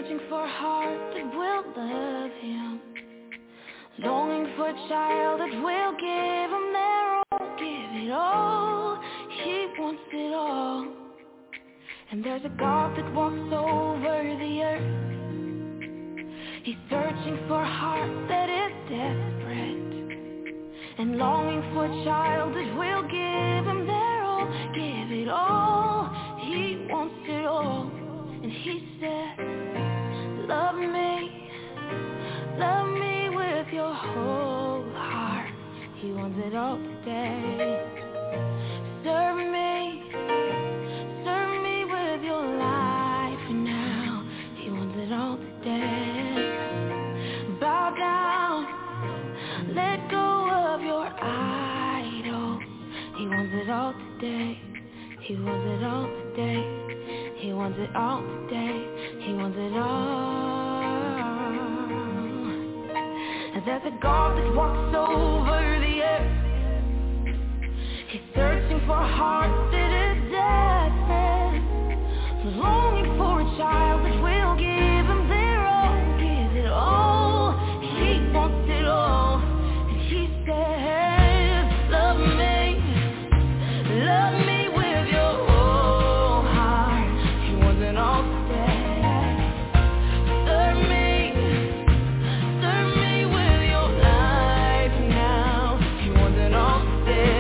searching for a heart that will love him, longing for a child that will give him their all, give it all. He wants it all. And there's a God that walks over the earth. He's searching for a heart that is desperate and longing for a child that will give him their all, give it all. He wants it all. And he said, love me with your whole heart. He wants it all today. Serve me with your life now. He wants it all today. Bow down, let go of your idol. He wants it all today. He wants it all today. He wants it all today. He wants it all. And there's a God that walks over the earth. He's searching for a heart that is desperate, longing for a child that will give him their all, give it all. He wants it all. And he says, love me with your whole heart. He wants it all today. Serve me with your life now. He wants it all today.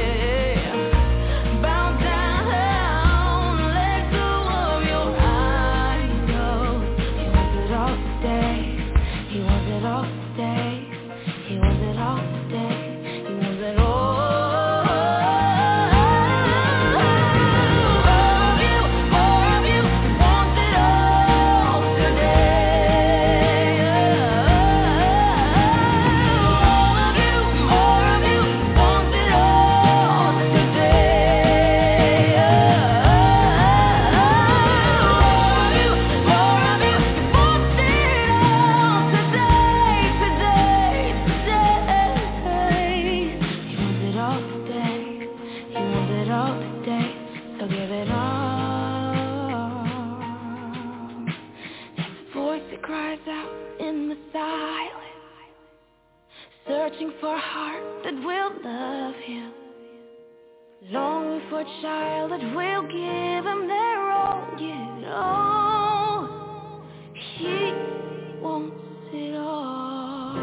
Searching for a heart that will love him, longing for a child that will give him their all, give it all. He wants it all.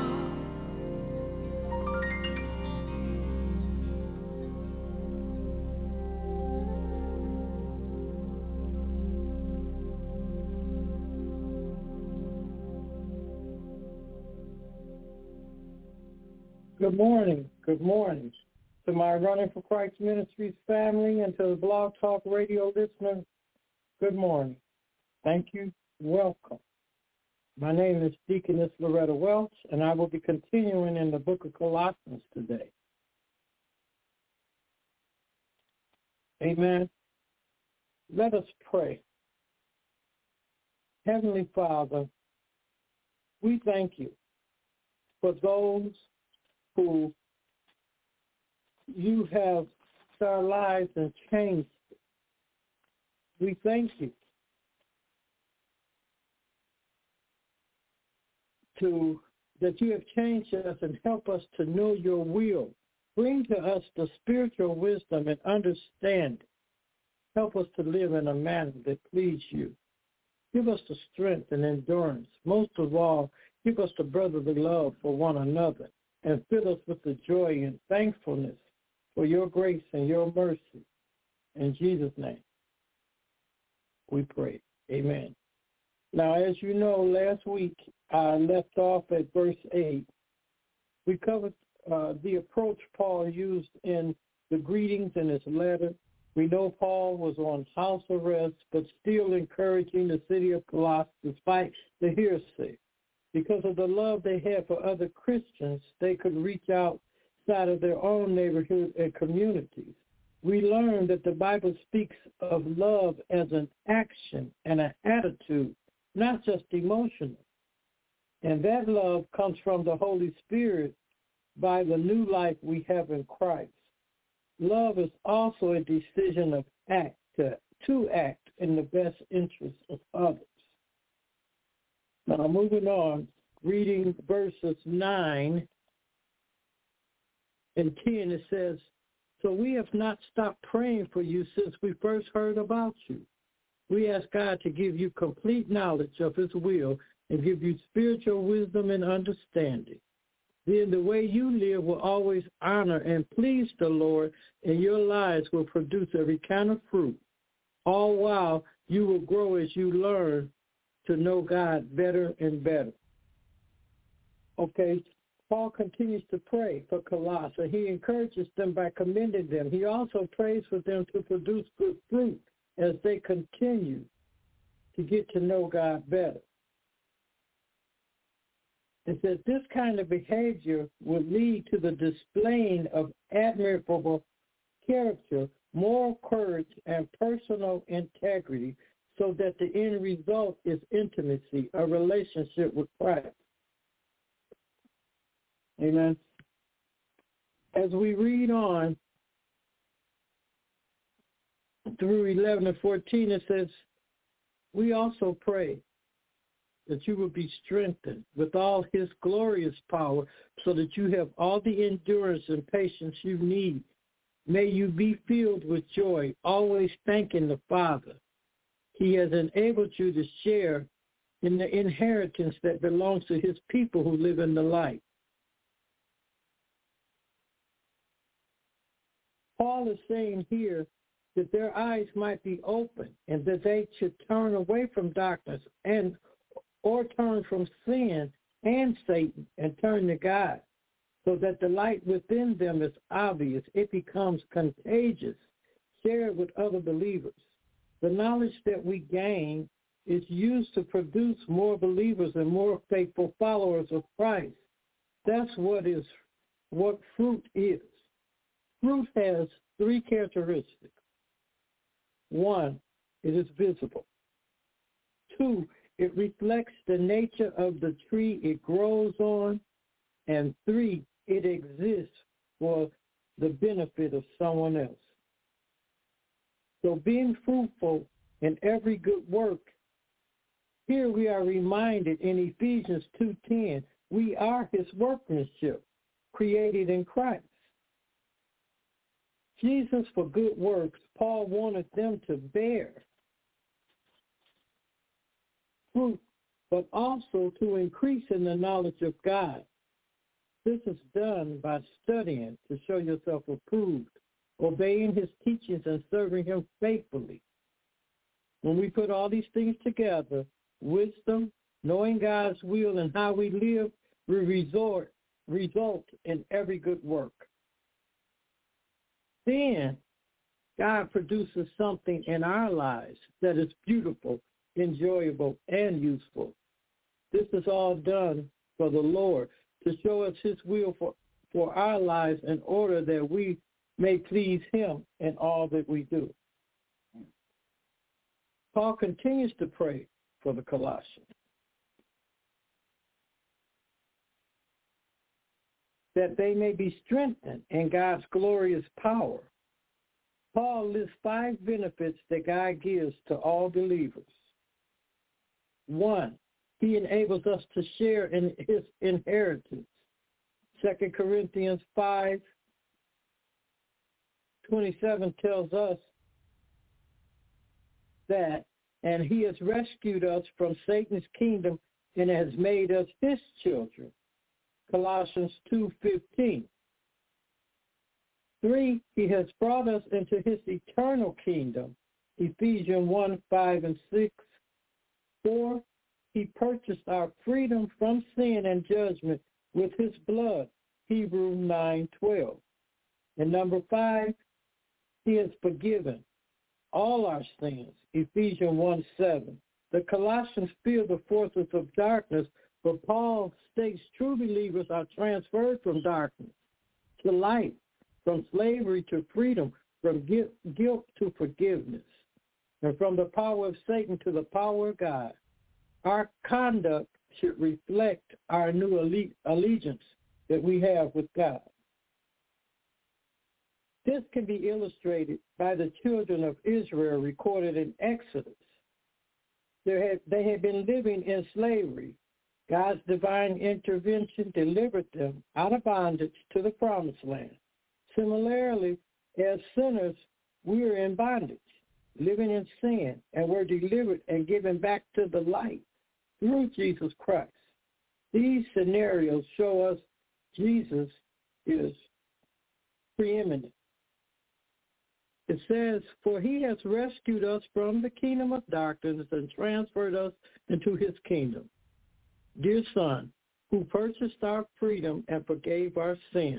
Good morning to my Running for Christ Ministries family and to the Blog Talk Radio listeners. Good morning. Thank you. Welcome. My name is Deaconess Loretta Welch, and I will be continuing in the book of Colossians today. Amen. Let us pray. Heavenly Father, we thank you for those who you have our lives and changed. We thank you that you have changed us and help us to know your will. Bring to us the spiritual wisdom and understanding. Help us to live in a manner that pleases you. Give us the strength and endurance. Most of all, give us the brotherly love for one another and fill us with the joy and thankfulness for your grace and your mercy. In Jesus' name, we pray. Amen. Now, as you know, last week I left off at verse 8. We covered the approach Paul used in the greetings in his letter. We know Paul was on house arrest, but still encouraging the city of Colossae despite the hearsay. Because of the love they had for other Christians, they could reach outside of their own neighborhood and communities. We learned that the Bible speaks of love as an action and an attitude, not just emotional. And that love comes from the Holy Spirit by the new life we have in Christ. Love is also a decision of to act in the best interest of others. Now, moving on, reading verses 9 and 10, it says, "So we have not stopped praying for you since we first heard about you. We ask God to give you complete knowledge of his will and give you spiritual wisdom and understanding. Then the way you live will always honor and please the Lord, and your lives will produce every kind of fruit. All while you will grow as you learn to know God better and better." Okay, Paul continues to pray for Colossae. He encourages them by commending them. He also prays for them to produce good fruit as they continue to get to know God better. It says this kind of behavior will lead to the displaying of admirable character, moral courage, and personal integrity, so that the end result is intimacy, a relationship with Christ. Amen. As we read on through 11 and 14, it says, "We also pray that you will be strengthened with all his glorious power, so that you have all the endurance and patience you need. May you be filled with joy, always thanking the Father. He has enabled you to share in the inheritance that belongs to his people who live in the light." Paul is saying here that their eyes might be open and that they should turn away from darkness or turn from sin and Satan and turn to God, so that the light within them is obvious. It becomes contagious, shared with other believers. The knowledge that we gain is used to produce more believers and more faithful followers of Christ. That's what fruit is. Fruit has three characteristics. 1, it is visible. 2, it reflects the nature of the tree it grows on. And 3, it exists for the benefit of someone else. So being fruitful in every good work, here we are reminded in Ephesians 2:10, we are his workmanship, created in Christ. Jesus for good works, Paul wanted them to bear fruit, but also to increase in the knowledge of God. This is done by studying to show yourself approved, obeying his teachings and serving him faithfully. When we put all these things together, wisdom, knowing God's will and how we live, we result in every good work. Then God produces something in our lives that is beautiful, enjoyable, and useful. This is all done for the Lord, to show us his will for our lives in order that we may please him in all that we do. Paul continues to pray for the Colossians, that they may be strengthened in God's glorious power. Paul lists 5 benefits that God gives to all believers. 1, he enables us to share in his inheritance. 2 Corinthians 5:27 tells us that, and he has rescued us from Satan's kingdom and has made us his children. Colossians 2:15. 3, he has brought us into his eternal kingdom. Ephesians 1:5-6. 4, he purchased our freedom from sin and judgment with his blood. Hebrews 9:12. And number 5, he has forgiven all our sins. Ephesians 1:7. The Colossians fear the forces of darkness, but Paul states true believers are transferred from darkness to light, from slavery to freedom, from guilt to forgiveness, and from the power of Satan to the power of God. Our conduct should reflect our new allegiance that we have with God. This can be illustrated by the children of Israel recorded in Exodus. They had been living in slavery, God's divine intervention delivered them out of bondage to the promised land. Similarly, as sinners, we are in bondage, living in sin, and we're delivered and given back to the light through Jesus Christ. These scenarios show us Jesus is preeminent. It says, for he has rescued us from the kingdom of darkness and transferred us into his kingdom. Dear Son, who purchased our freedom and forgave our sins.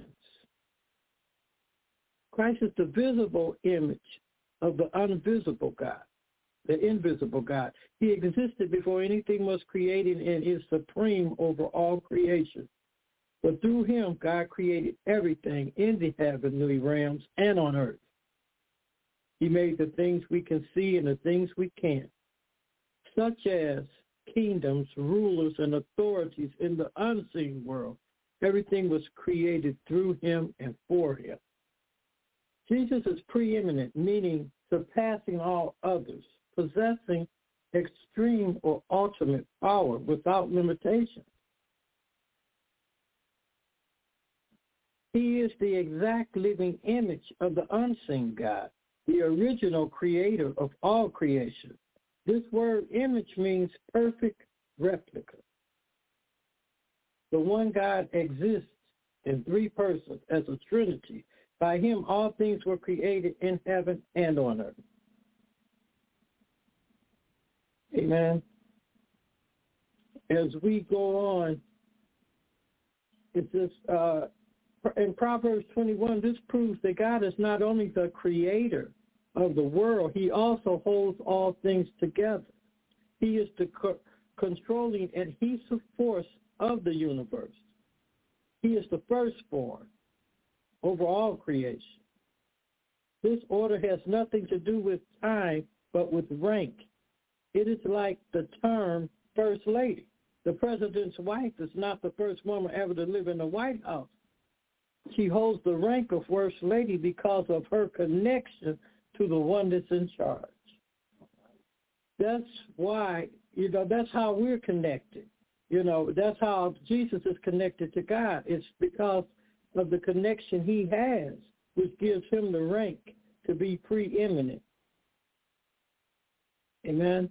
Christ is the visible image of the invisible God. He existed before anything was created and is supreme over all creation. But through him, God created everything in the heavenly realms and on earth. He made the things we can see and the things we can't, such as kingdoms, rulers, and authorities in the unseen world. Everything was created through him and for him. Jesus is preeminent, meaning surpassing all others, possessing extreme or ultimate power without limitation. He is the exact living image of the unseen God, the original creator of all creation. This word image means perfect replica. The one God exists in three persons as a trinity. By him, all things were created in heaven and on earth. Amen. As we go on, it's this, in Proverbs 21, this proves that God is not only the creator of the world, he also holds all things together. He is the controlling adhesive force of the universe. He is the firstborn over all creation. This order has nothing to do with time, but with rank. It is like the term First Lady. The president's wife is not the first woman ever to live in the White House. She holds the rank of First Lady because of her connection to the one that's in charge. That's why, that's how we're connected. That's how Jesus is connected to God. It's because of the connection he has, which gives him the rank to be preeminent. Amen.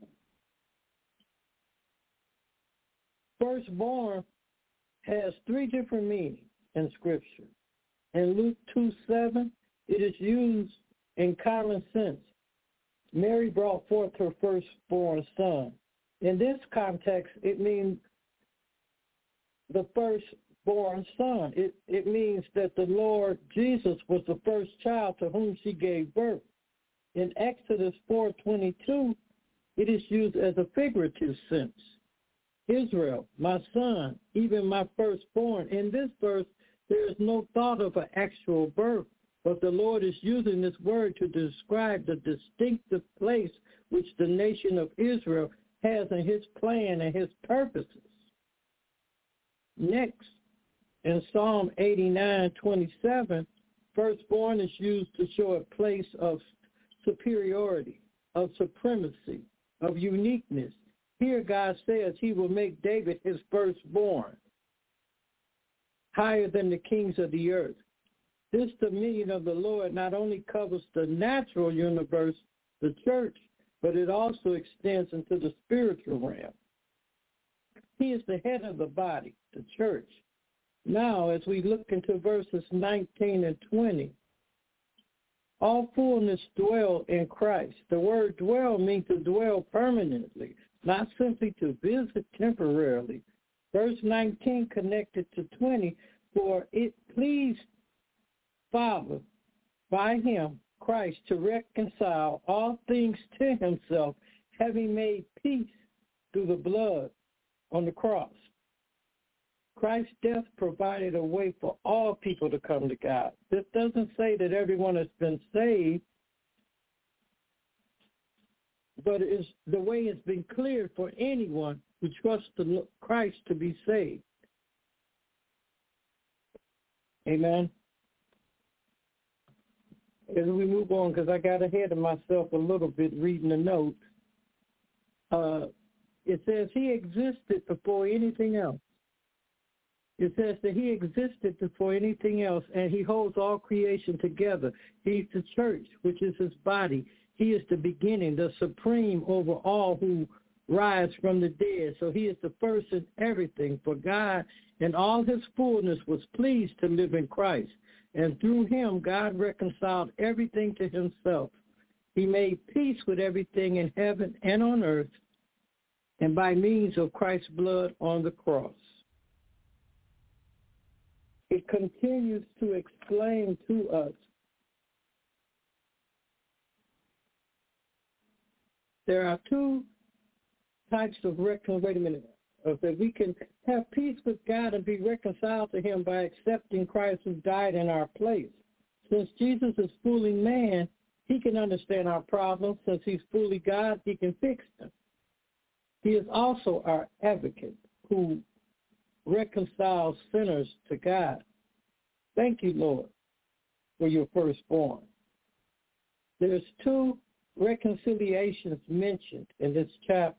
Firstborn has three different meanings in Scripture. In Luke 2:7, it is used in common sense. Mary brought forth her firstborn son. In this context, it means the firstborn son. It means that the Lord Jesus was the first child to whom she gave birth. In Exodus 4:22, it is used as a figurative sense. Israel, my son, even my firstborn. In this verse, there is no thought of an actual birth, but the Lord is using this word to describe the distinctive place which the nation of Israel has in his plan and his purposes. Next, in Psalm 89:27, firstborn is used to show a place of superiority, of supremacy, of uniqueness. Here God says he will make David his firstborn, higher than the kings of the earth. This dominion of the Lord not only covers the natural universe, the church, but it also extends into the spiritual realm. He is the head of the body, the church. Now, as we look into verses 19 and 20, all fullness dwell in Christ. The word dwell means to dwell permanently, not simply to visit temporarily. Verse 19 connected to 20, for it pleased Father by him, Christ, to reconcile all things to himself, having made peace through the blood on the cross. Christ's death provided a way for all people to come to God. This doesn't say that everyone has been saved, but the way has been cleared for anyone who trusts Christ to be saved. Amen. As we move on, because I got ahead of myself a little bit reading the notes, it says he existed before anything else. It says that he existed before anything else, and he holds all creation together. He's the church, which is his body. He is the beginning, the supreme over all who rise from the dead. So he is the first in everything. For God in all his fullness was pleased to live in Christ. And through him, God reconciled everything to himself. He made peace with everything in heaven and on earth, and by means of Christ's blood on the cross. It continues to explain to us there are two types of reconciliation. That we can have peace with God and be reconciled to him by accepting Christ who died in our place. Since Jesus is fully man, he can understand our problems. Since he's fully God, he can fix them. He is also our advocate who reconciles sinners to God. Thank you, Lord, for your firstborn. There's two reconciliations mentioned in this chapter.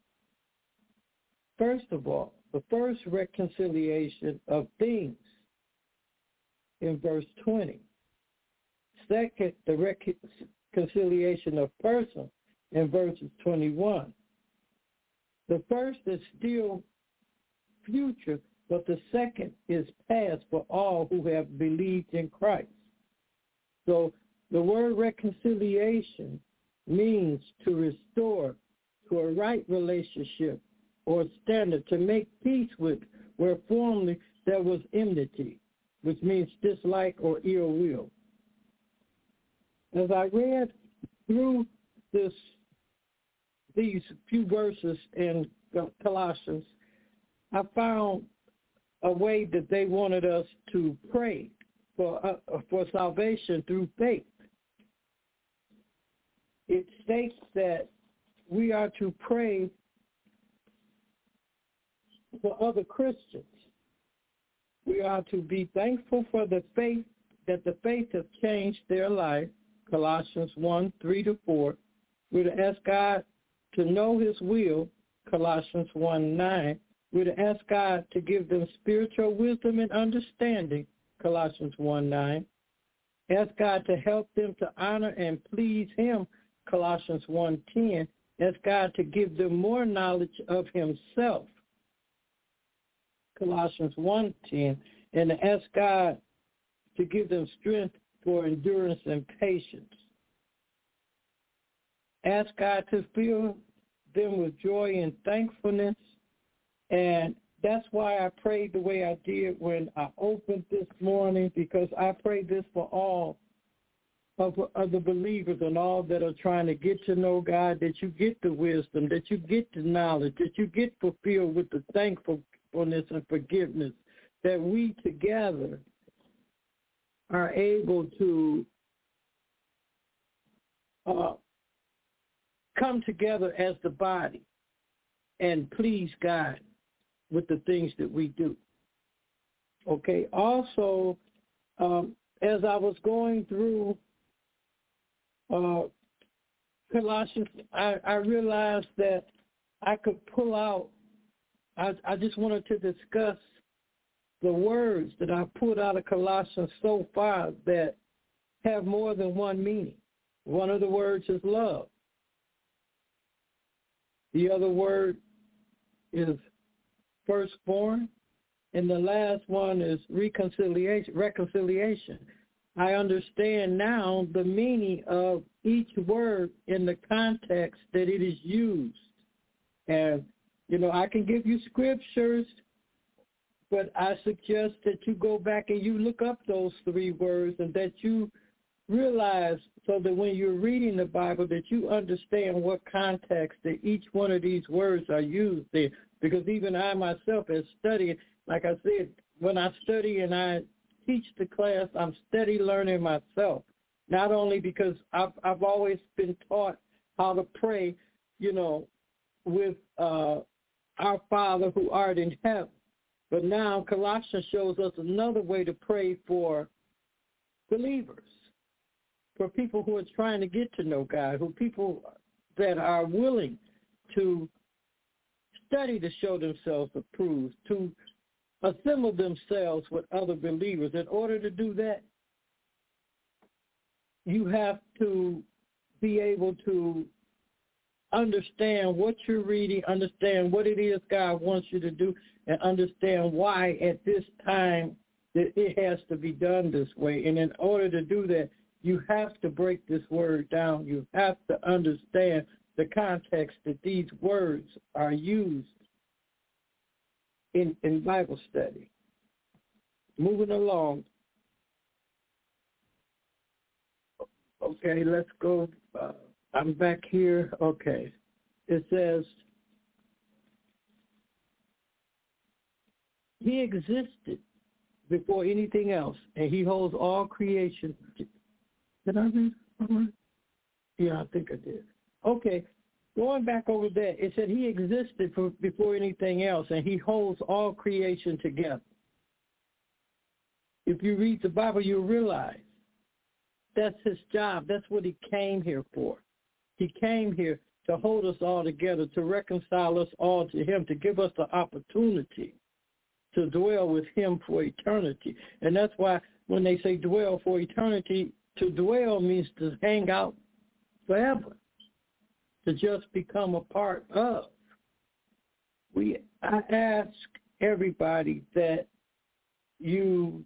First of all, the first reconciliation of things in verse 20. Second, the reconciliation of persons in verses 21. The first is still future, but the second is past for all who have believed in Christ. So the word reconciliation means to restore to a right relationship or standard, to make peace with where formerly there was enmity, which means dislike or ill will. As I read through these few verses in Colossians, I found a way that they wanted us to pray for salvation through faith. It states that we are to pray for other Christians. We are to be thankful for the faith, that the faith has changed their life, Colossians 1:3-4. We're to ask God to know his will, Colossians 1:9. We're to ask God to give them spiritual wisdom and understanding, Colossians 1:9. Ask God to help them to honor and please him, Colossians 1:10. Ask God to give them more knowledge of himself, Colossians 1:10, and to ask God to give them strength for endurance and patience. Ask God to fill them with joy and thankfulness, and that's why I prayed the way I did when I opened this morning, because I prayed this for all of the believers and all that are trying to get to know God, that you get the wisdom, that you get the knowledge, that you get fulfilled with the thankfulness and forgiveness, that we together are able to come together as the body and please God with the things that we do. Okay, also, as I was going through Colossians, I realized that I could pull out, I just wanted to discuss the words that I pulled out of Colossians so far that have more than one meaning. One of the words is love. The other word is firstborn. And the last one is reconciliation. I understand now the meaning of each word in the context that it is used. And, I can give you scriptures, but I suggest that you go back and you look up those three words and that you realize, so that when you're reading the Bible, that you understand what context that each one of these words are used in. Because even I myself have studied, like I said, when I study and I teach the class, I'm steady learning myself. Not only because I've always been taught how to pray, with our Father who art in heaven. But now Colossians shows us another way to pray for believers, for people who are trying to get to know God, people that are willing to study to show themselves approved, to assemble themselves with other believers. In order to do that, you have to be able to understand what you're reading, understand what it is God wants you to do, and understand why at this time that it has to be done this way. And in order to do that, you have to break this word down. You have to understand the context that these words are used in Bible study. Moving along. Okay, let's go. I'm back here. Okay. It says, he existed before anything else, and he holds all creation. Did I read? Yeah, I think I did. Okay. Going back over there, it said he existed before anything else, and he holds all creation together. If you read the Bible, you'll realize that's his job. That's what he came here for. He came here to hold us all together, to reconcile us all to him, to give us the opportunity to dwell with him for eternity. And that's why when they say dwell for eternity, to dwell means to hang out forever, to just become a part of. I ask everybody that you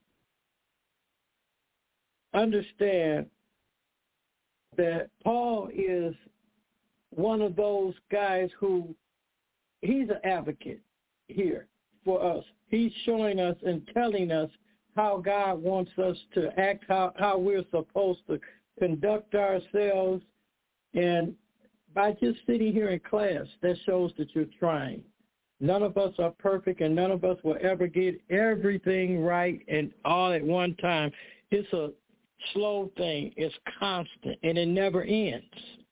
understand that Paul is one of those guys who, he's an advocate here for us. He's showing us and telling us how God wants us to act, how we're supposed to conduct ourselves. And by just sitting here in class, that shows that you're trying. None of us are perfect, and none of us will ever get everything right and all at one time. It's a slow thing. It's constant, and it never ends.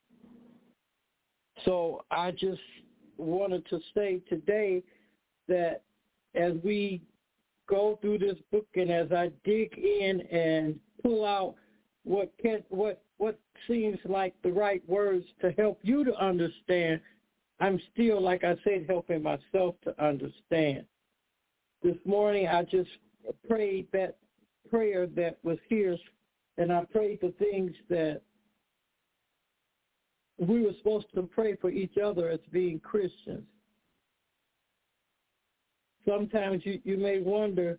So I just wanted to say today that as we go through this book and as I dig in and pull out what seems like the right words to help you to understand, I'm still, like I said, helping myself to understand. This morning I just prayed that prayer that was here, and I prayed the things that we were supposed to pray for each other as being Christians. Sometimes you may wonder,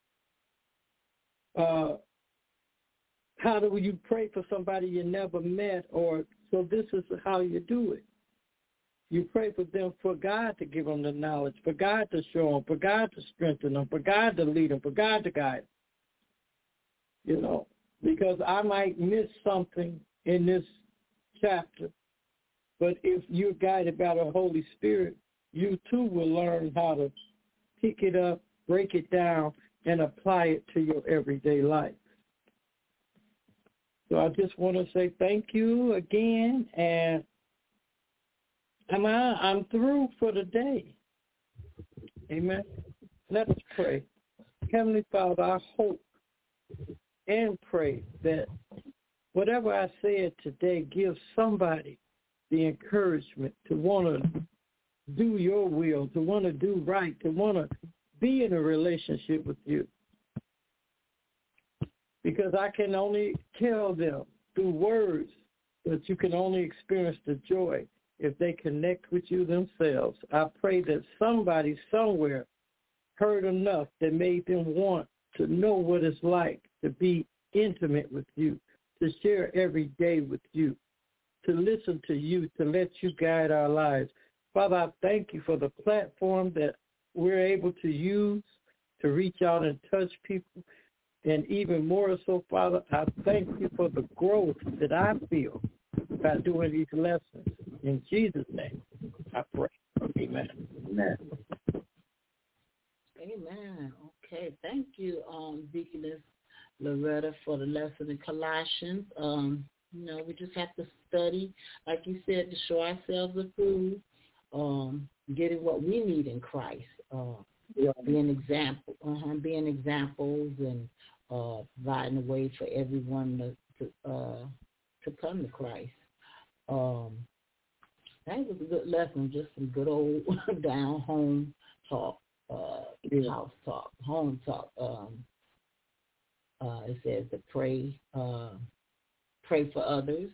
how do you pray for somebody you never met? Or so this is how you do it. You pray for them, for God to give them the knowledge, for God to show them, for God to strengthen them, for God to lead them, for God to guide them. You know, because I might miss something in this chapter, but if you're guided by the Holy Spirit, you too will learn how to pick it up, break it down, and apply it to your everyday life. So I just want to say thank you again, and I'm through for the day. Amen. Let us pray. Heavenly Father, I hope and pray that whatever I said today gives somebody the encouragement to want to do your will, to want to do right, to want to be in a relationship with you. Because I can only tell them through words that you can only experience the joy if they connect with you themselves. I pray that somebody somewhere heard enough that made them want to know what it's like to be intimate with you, to share every day with you, to listen to you, to let you guide our lives. Father, I thank you for the platform that we're able to use to reach out and touch people. And even more so, Father, I thank you for the growth that I feel by doing these lessons. In Jesus' name, I pray. Amen. Amen. Amen. Okay. Thank you, Deaconess Loretta, for the lesson in Colossians. We just have to study, like you said, to show ourselves approved, getting what we need in Christ, being examples and providing a way for everyone to come to Christ. That was a good lesson, just some good old down home talk, house talk, home talk. It says to pray for others,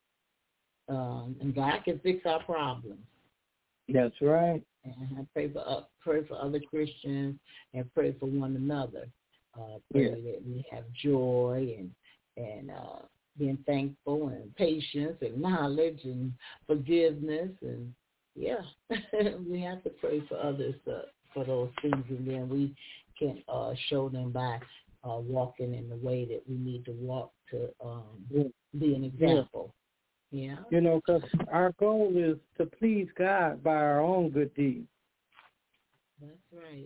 and God can fix our problems. That's right. And pray for other Christians and pray for one another. Pray that we have joy and being thankful and patience and knowledge and forgiveness, and we have to pray for others for those things, and then we can show them by walking in the way that we need to walk to be an example. Yeah. You know, because our goal is to please God by our own good deeds. That's right.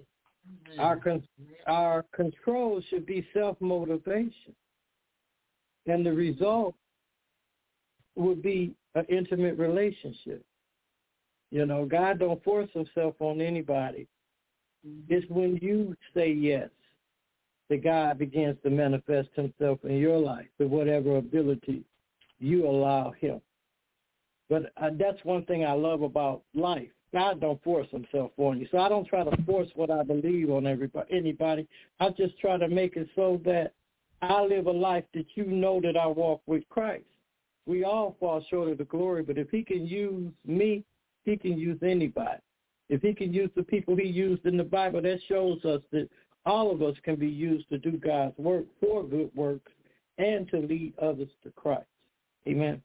Our control should be self-motivation. And the result would be an intimate relationship. You know, God don't force himself on anybody. It's when you say yes that God begins to manifest himself in your life with whatever ability you allow him. But that's one thing I love about life. God don't force himself on you. So I don't try to force what I believe on anybody. I just try to make it so that I live a life that you know that I walk with Christ. We all fall short of the glory, but if he can use me, he can use anybody. If he can use the people he used in the Bible, that shows us that all of us can be used to do God's work for good works and to lead others to Christ. Amen.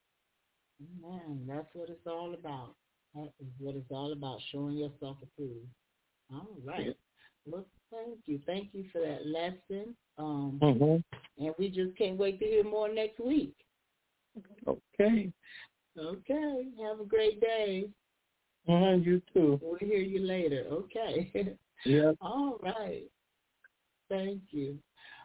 Amen. That's what it's all about. That is what it's all about, showing yourself approved. All right. Yeah. Well, thank you. Thank you for that lesson. And we just can't wait to hear more next week. Okay. Okay. Have a great day. You too. We'll hear you later. Okay. Yeah. All right. Thank you.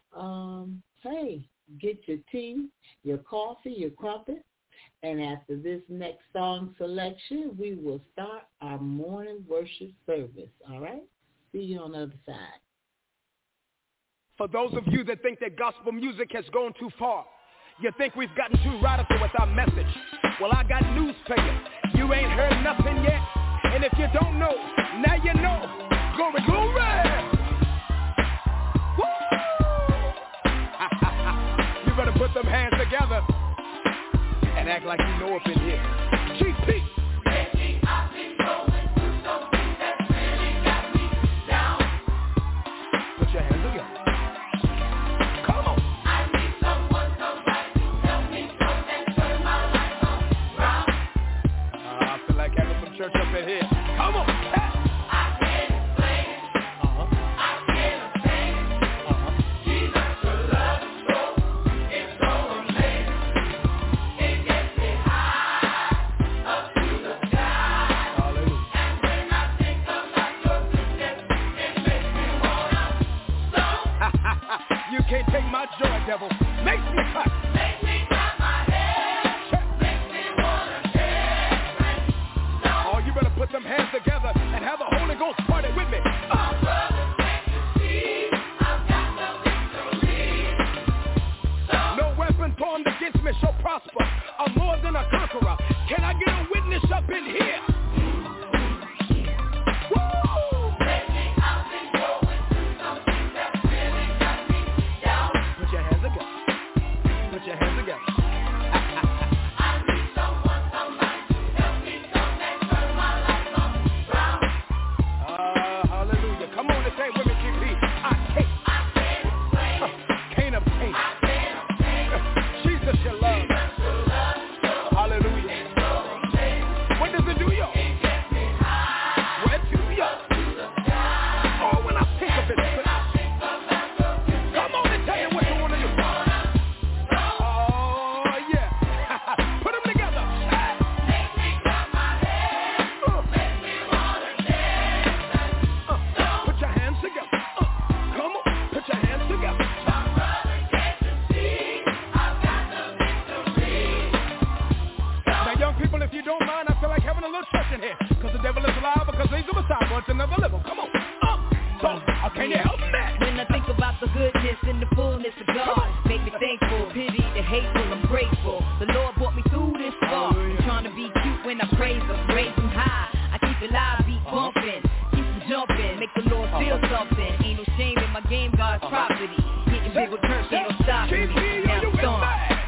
Hey, get your tea, your coffee, your crumpet. And after this next song selection, we will start our morning worship service. All right? See you on the other side. For those of you that think that gospel music has gone too far, you think we've gotten too radical with our message, well, I got news for you. You ain't heard nothing yet. And if you don't know, now you know. Glory, glory! Woo! You better put them hands together and act like you know up in here. GP. Lately I've been going through something that really got me down. Put your hands together. Come on. I need someone, somebody to help me come and turn my life around. I feel like having some church up in here. Come on. Hey. I can't explain it. I can't obtain it. Jesus, your love is so, it's so amazing. It gets me high up to the sky. Hallelujah. And when I think about your goodness, it makes me wanna song. You can't take my joy, devil. Makes me cut. Makes me clap my hands. Makes me wanna dance. Oh, you better put them hands together and have a Holy Ghost party with me. My brothers, can't you see? I've got the victory. No weapon formed against me shall prosper. I'm more than a conqueror. Can I get a witness up in here? Woo! Lately I've been going through something that really got me down. Put your hands together. Put your hands together. I need someone, somebody to help me come and turn my life around. Hallelujah. Come on and say with me, GP. I can't explain it. Can't obtain I it. can't obtain it. Jesus, your love. Jesus, your love is so, Hallelujah. it's so amazing. What does it do, y'all? It gets me high Where to, y'all? to the sky. Oh, when I think of it, When I think about your goodness, come on and tell me what you want to do. Oh, yeah. Put them together. make me clap my hands. Make me wanna dance. Put your hands together. Come on. Put your hands together. My brother, can't you see? I've got the victory. Now, young people, if you don't mind, I feel like having a little church in here. Because the devil is alive, because he's a Messiah, but to never live him. Come on. Can you help me? When I think about the goodness and the fullness of God, make me thankful, pity the hateful, I'm grateful. The Lord brought me through this far. I'm trying to be cute when I praise him. pumping, keep them jumping, make the Lord feel something. Ain't no shame in my game, God's property. Getting big with church, ain't no stopping me. Now I'm gone.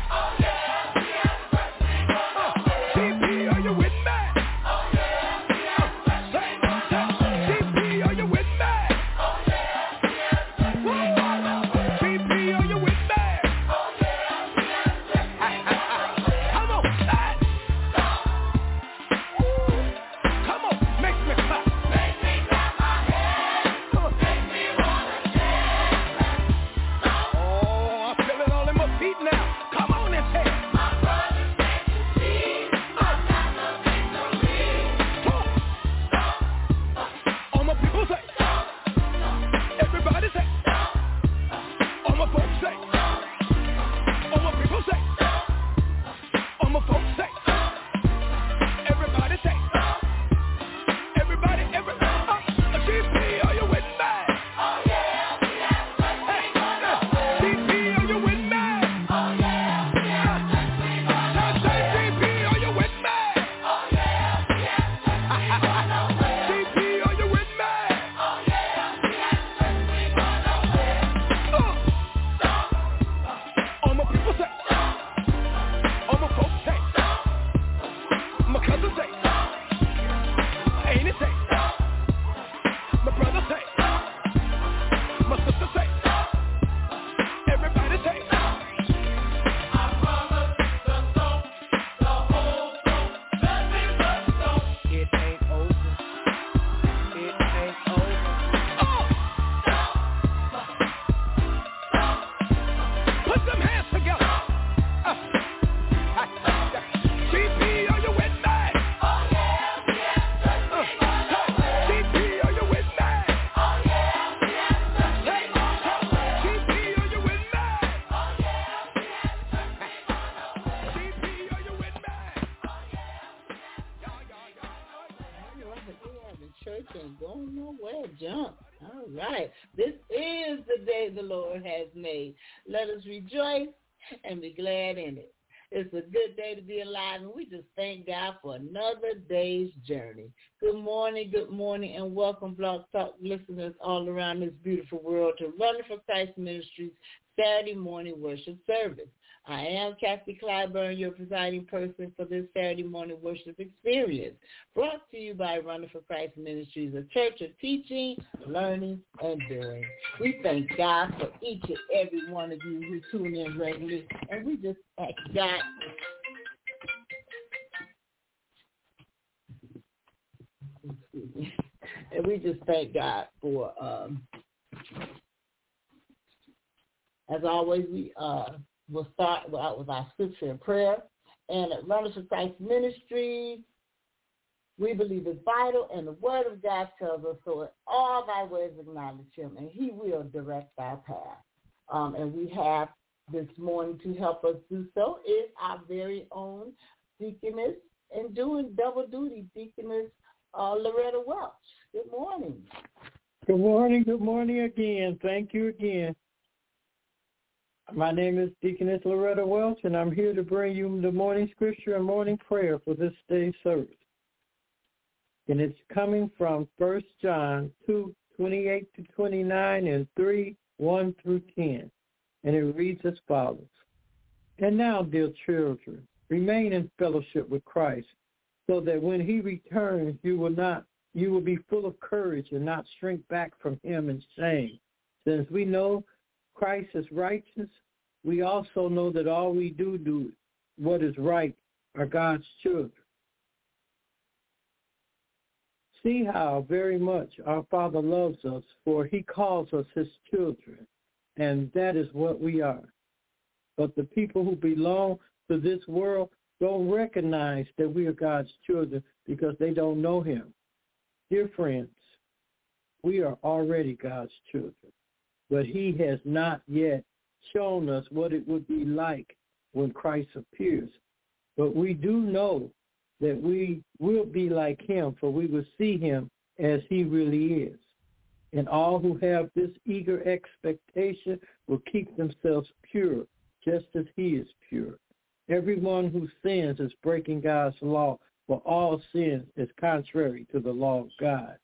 Let us rejoice and be glad in it. It's a good day to be alive, and we just thank God for another day's journey. Good morning, and welcome, Blog Talk listeners all around this beautiful world to Running for Christ Ministries Saturday morning worship service. I am Kathy Clyburn, your presiding person for this Saturday morning worship experience, brought to you by Running for Christ Ministries, a church of teaching, learning, and doing. We thank God for each and every one of you who tune in regularly, and we just thank God. And we just thank God for, as always, we'll start out with our scripture and prayer. And at Runners for Christ Ministry, we believe it's vital, and the Word of God tells us, so in all thy ways acknowledge him, and he will direct our path. And we have this morning to help us do so is our very own deaconess, and doing double duty, Deaconess Loretta Welch. Good morning. Good morning again. Thank you again. My name is Deaconess Loretta Welch, and I'm here to bring you the morning scripture and morning prayer for this day's service. And it's coming from 1 John 2:28-29 and 3:1-10. And it reads as follows. And now, dear children, remain in fellowship with Christ, so that when he returns, you will be full of courage and not shrink back from him in shame. Since we know Christ is righteous, we also know that all we do what is right are God's children. See how very much our Father loves us, for he calls us his children, and that is what we are. But the people who belong to this world don't recognize that we are God's children because they don't know him. Dear friends, we are already God's children, but he has not yet shown us what it would be like when Christ appears. But we do know that we will be like him, for we will see him as he really is. And all who have this eager expectation will keep themselves pure, just as he is pure. Everyone who sins is breaking God's law, for all sin is contrary to the law of God.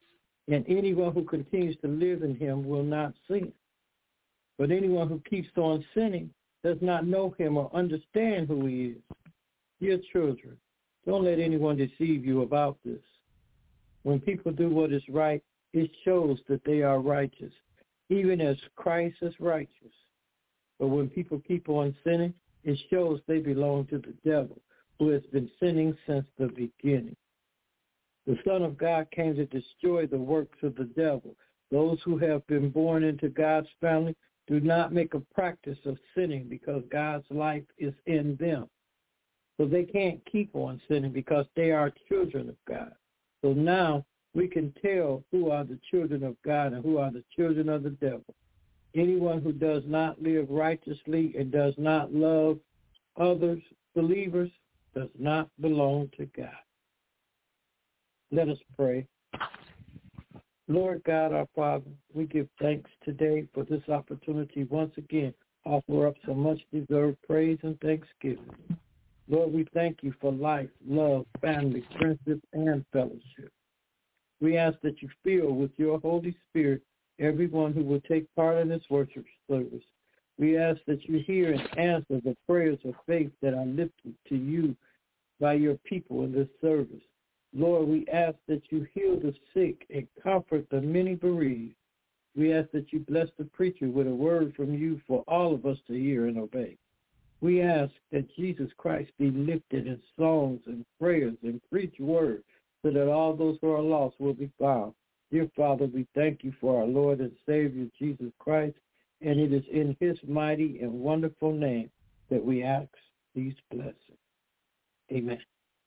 And anyone who continues to live in him will not sin. But anyone who keeps on sinning does not know him or understand who he is. Dear children, don't let anyone deceive you about this. When people do what is right, it shows that they are righteous, even as Christ is righteous. But when people keep on sinning, it shows they belong to the devil, who has been sinning since the beginning. The Son of God came to destroy the works of the devil. Those who have been born into God's family do not make a practice of sinning because God's life is in them. So they can't keep on sinning because they are children of God. So now we can tell who are the children of God and who are the children of the devil. Anyone who does not live righteously and does not love others, believers, does not belong to God. Let us pray. Lord God, our Father, we give thanks today for this opportunity once again, offer up some much-deserved praise and thanksgiving. Lord, we thank you for life, love, family, friendship, and fellowship. We ask that you fill with your Holy Spirit everyone who will take part in this worship service. We ask that you hear and answer the prayers of faith that are lifted to you by your people in this service. Lord, we ask that you heal the sick and comfort the many bereaved. We ask that you bless the preacher with a word from you for all of us to hear and obey. We ask that Jesus Christ be lifted in songs and prayers and preach word so that all those who are lost will be found. Dear Father, we thank you for our Lord and Savior, Jesus Christ, and it is in his mighty and wonderful name that we ask these blessings. Amen.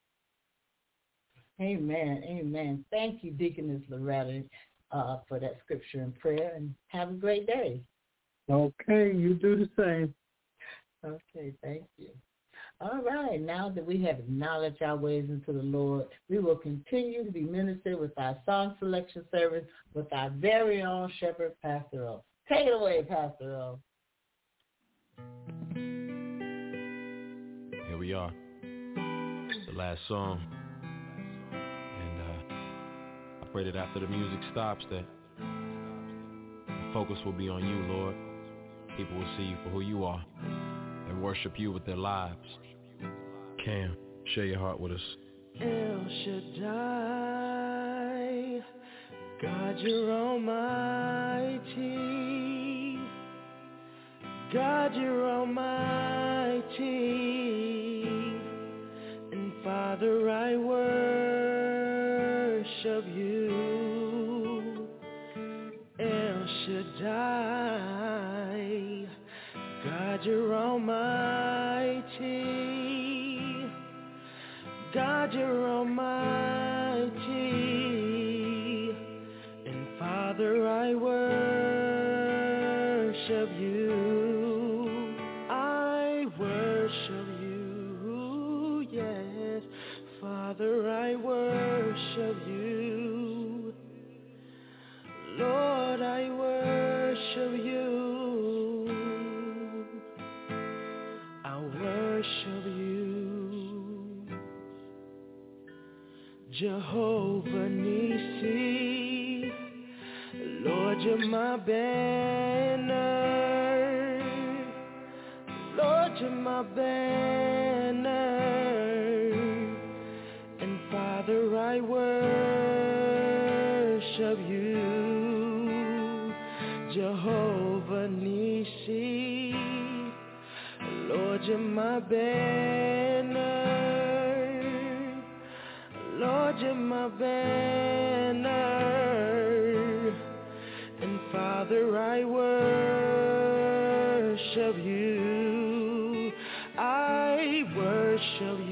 Amen. Amen. Thank you, Deaconess Loretta, for that scripture and prayer, and have a great day. Okay, you do the same. Okay, thank you. All right, now that we have acknowledged our ways into the Lord, we will continue to be ministered with our song selection service with our very own shepherd, Pastor O. Take it away, Pastor O. Here we are, the last song. And I pray that after the music stops that the focus will be on you, Lord. People will see you for who you are and worship you with their lives. Cam, share your heart with us. El Shaddai, God, you're almighty. God, you're almighty. And Father, I worship you. El Shaddai, God, you're almighty. God, you're almighty, and Father, I worship you. I worship you, yes. Father, I worship you. Lord, I worship you. I worship you. Jehovah Nissi, Lord, you're my banner. Lord, you're my banner. And Father, I worship you. Jehovah Nissi, Lord, you're my banner. Lord, you're my banner, and Father, I worship you. I worship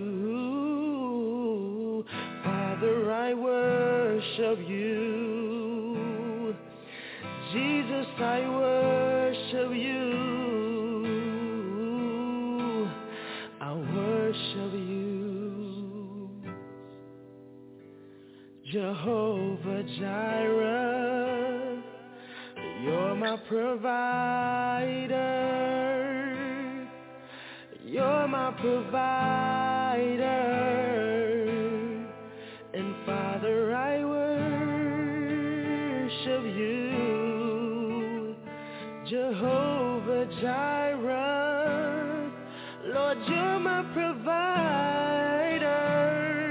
you. Father, I worship you. Jesus, I worship you. I worship you. Jehovah Jireh, you're my provider. You're my provider. And Father, I worship worship you. Jehovah Jireh, Lord, you're my provider.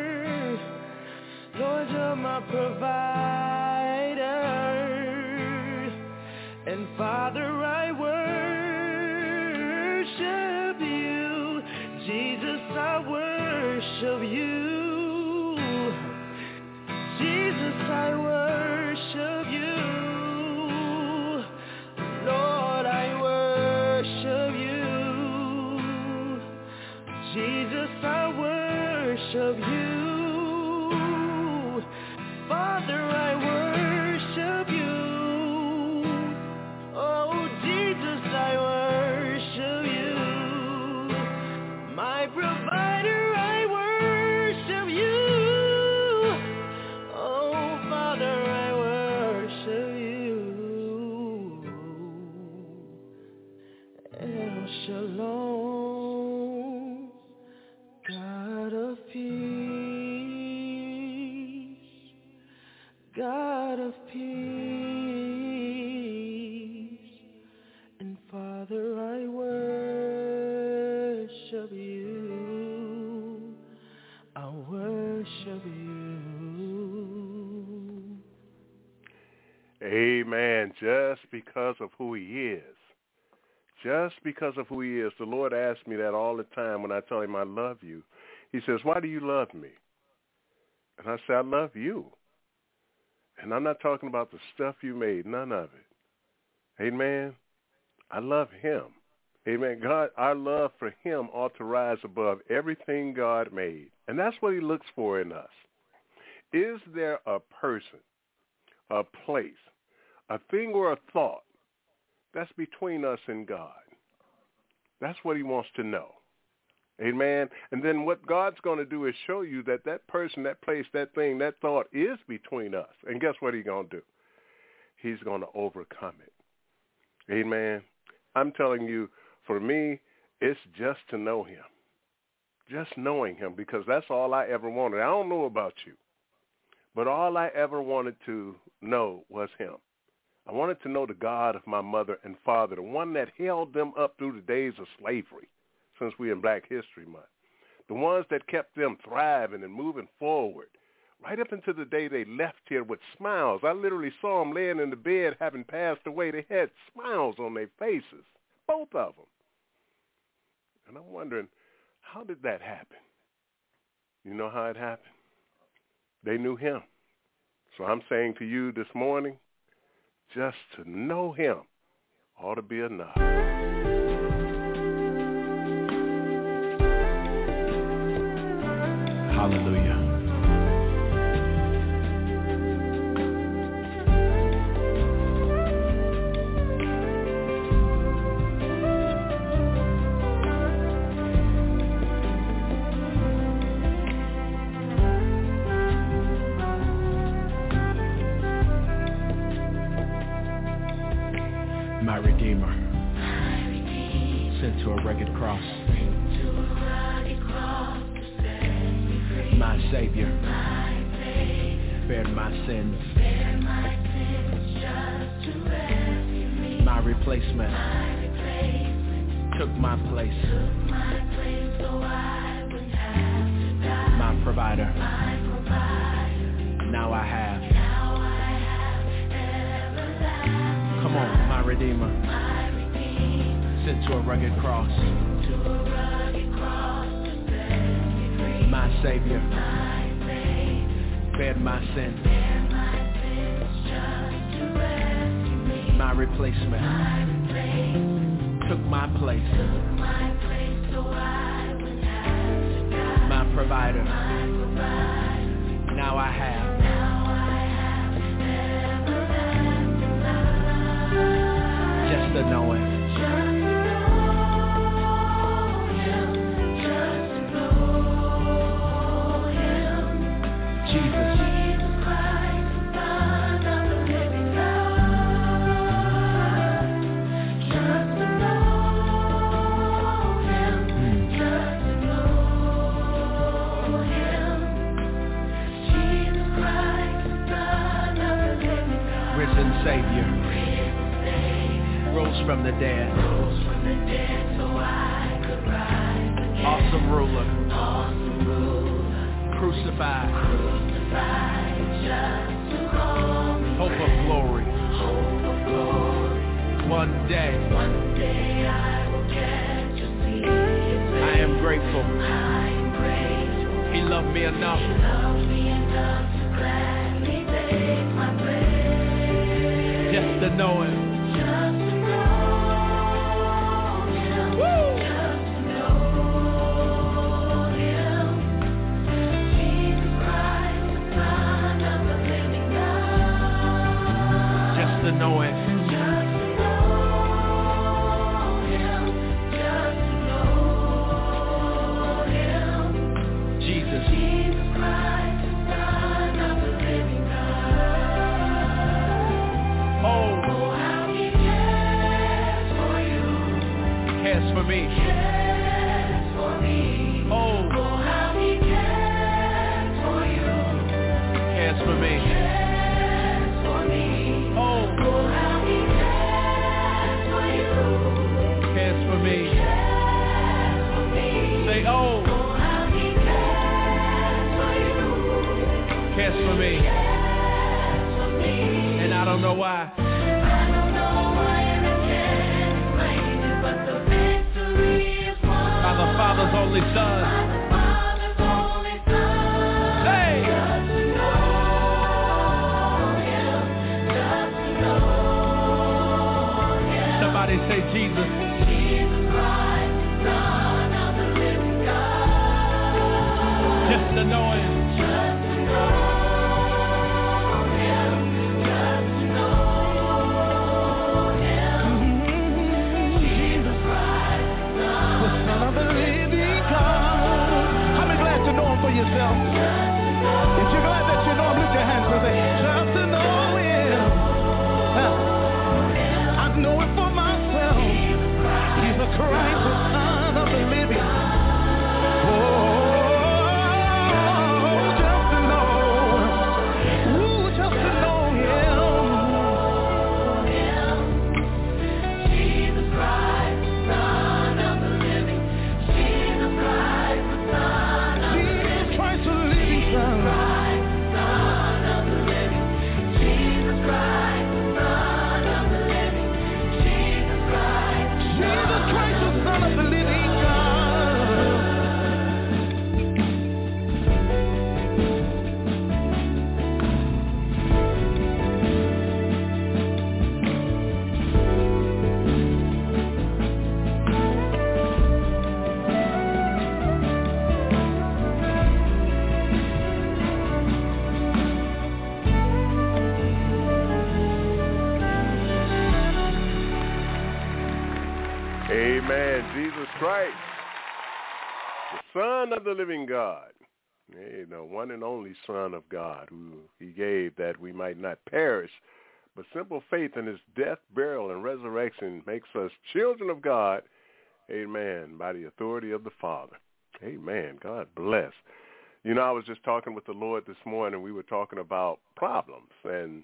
Lord, you're my provider. And Father, I worship you. Jesus, I worship you. Jesus, I worship you. Lord, I worship you. Jesus, I worship you. Father, I worship you. Oh, Jesus, I worship you. My provider, I worship you. Oh, Father, I worship you. El Shalom, God of peace, God of peace, and Father, I worship you, I worship you. Amen. Just because of who he is. Just because of who he is. The Lord asks me that all the time when I tell him I love you. He says, why do you love me? And I say, I love you. And I'm not talking about the stuff you made, none of it. Amen. I love him. Amen. God, our love for him ought to rise above everything God made. And that's what he looks for in us. Is there a person, a place, a thing or a thought that's between us and God? That's what he wants to know. Amen. And then what God's going to do is show you that that person, that place, that thing, that thought is between us. And guess what he's going to do? He's going to overcome it. Amen. I'm telling you, for me, it's just to know him. Just knowing him, because that's all I ever wanted. I don't know about you, but all I ever wanted to know was him. I wanted to know the God of my mother and father, the one that held them up through the days of slavery, since we're in Black History Month, the ones that kept them thriving and moving forward, right up until the day they left here with smiles. I literally saw them laying in the bed having passed away. They had smiles on their faces, both of them. And I'm wondering, how did that happen? You know how it happened? They knew him. So I'm saying to you this morning, just to know him ought to be enough. Hallelujah. My Redeemer, sent to a rugged cross. My Savior, bared my sins. My replacement, took my place. My provider, now I have. Come on, my Redeemer, sent to a rugged cross. My Savior, bared my sins. My replacement, took my place. My provider, now I have. Just to know it. Christ. risen Savior, rose from the dead, awesome ruler, crucified, hope of glory. One day I will get to see His face. I am grateful. He loved me enough to gladly take my place. Just to know Him. Just to know Him. Woo! Just to know Him. Jesus Christ, the Son of the living God. Just to know Him. The living God, the one and only Son of God, who He gave that we might not perish, but simple faith in His death, burial, and resurrection makes us children of God, amen, by the authority of the Father. Amen. God bless. I was just talking with the Lord this morning. We were talking about problems, and